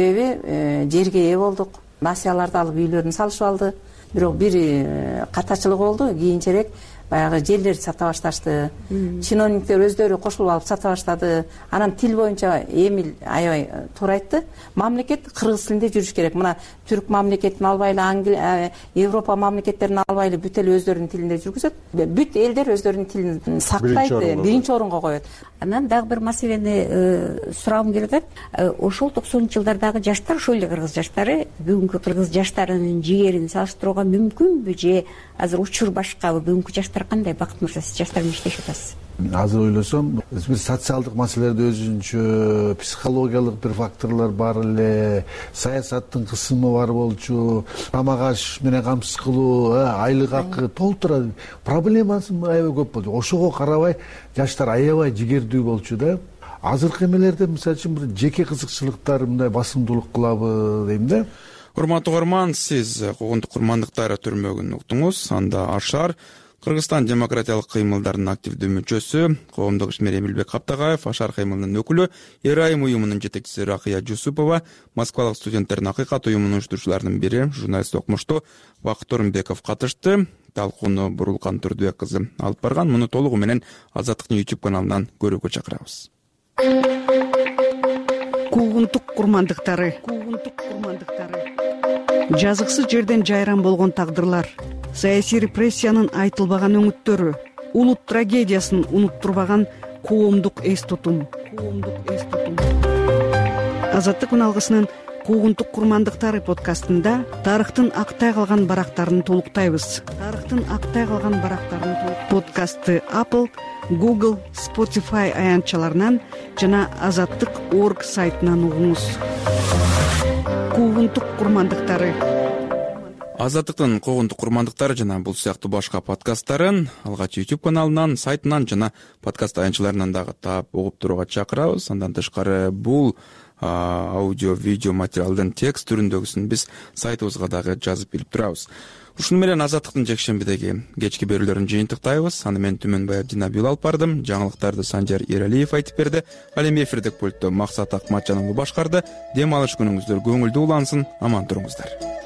Себеби жерге ээ болдук, насыяларды алып үйлөрүн салышып алды. Бирок бир катачылык болду, кийинчерээк баягы жерлерди сата башташты. Чиновниктер өздөрү кошулуп алып сата баштады. Анан тил боюнча Эмил аябай туура айтты. Мамлекет кыргыз тилинде жүрүш керек. Мына түрк мамлекетин албайлы, Европа мамлекеттерин албайлы, бүт эле өздөрүнүн тилинде жүргүзөт. Бүт элдер өздөрүнүн тилин сактайт, биринчи орунга коет. Анан дагы бир маселени сурагым келип атат. Ошол 90-жылдардагы жаштар, ошол эле кыргыз жаштары бүгүнкү кыргыз жаштарынын жигерин салыштырууга мүмкүнбү же азыр учур башкабы? Бүгүнкү жаштар кандай? Бакыт мырза, сиз жаштар менен иштешип атасыз. Азыр ойлосом, бир социалдык маселелерде өзүнчө психологиялык бир факторлор бар эле, саясаттын кысымы бар болчу, тамак аш менен камсыз кылуу, айлык акы толтура проблемасы аябай көп болчу. Ошого карабай жаштар аябай жигердүү болчу да. Азыркы эмелерде мисалы үчүн бир жеке кызыкчылыктар мындай басымдуулук кылабы дейм да. Урматтуу угарман, сиз Куугунтук курмандыктары түрмөгүн уктуңуз. Анда Ашар Кыргызстан демократиялык кыймылдарынын активдүү мүчөсү, коомдук ишмер Эмилбек Каптагаев, Ашар кыймылынын өкүлү, Эрайым уюмунун жетекчиси Ракыя Жусупова, Москвалык студенттердин акыйкат уюмунун уюштуруучуларынын бири, журналист окумуштуу Бакыт Орунбеков катышты. Талкууну Бурулкан Турдубек кызы алып барган. Муну толугу менен Азаттыктын YouTube каналынан көрүүгө чакырабыз. Куугунтук курмандыктары. Жазыксыз жерден жайран болгон тагдырлар, саясий репрессиянын айтылбаган өңүттөрү, улут трагедиясын унуттурбаган коомдук эс тутум. азаттык үналгысынын куугунтук курмандыктары подкастында тарыхтын актай калган барактарын толуктайбыз. Подкастты Apple, Google, Spotify аянтчаларынан жана азаттык.org сайтынан угуңуз. Куугунтук курмандыктары. Азаттыктын куугунтук курмандыктары жана бул сыяктуу башка подкасттарын алгач YouTube каналынан, сайтынан жана подкаст аянтчаларынан дагы таап угуп турууга чакырабыз. Андан тышкары бул аудио, видео материалдын текст түрүндөгүсүн биз сайтыбызга дагы жазып билип турабыз. Ушуну менен азаттыктын жекшембидеги кечки берүүлөрүн жыйынтыктайбыз. Аны мен Түмөнбай Абдинабил алып бардым. Жаңылыктарды Санжар Эралиев айтып берди. Ал эми эфирдик пультту Максат Акматжан уулу башкарды. Дем алыш күнүңүздөр көңүлдүү улансын. Аман туруңуздар.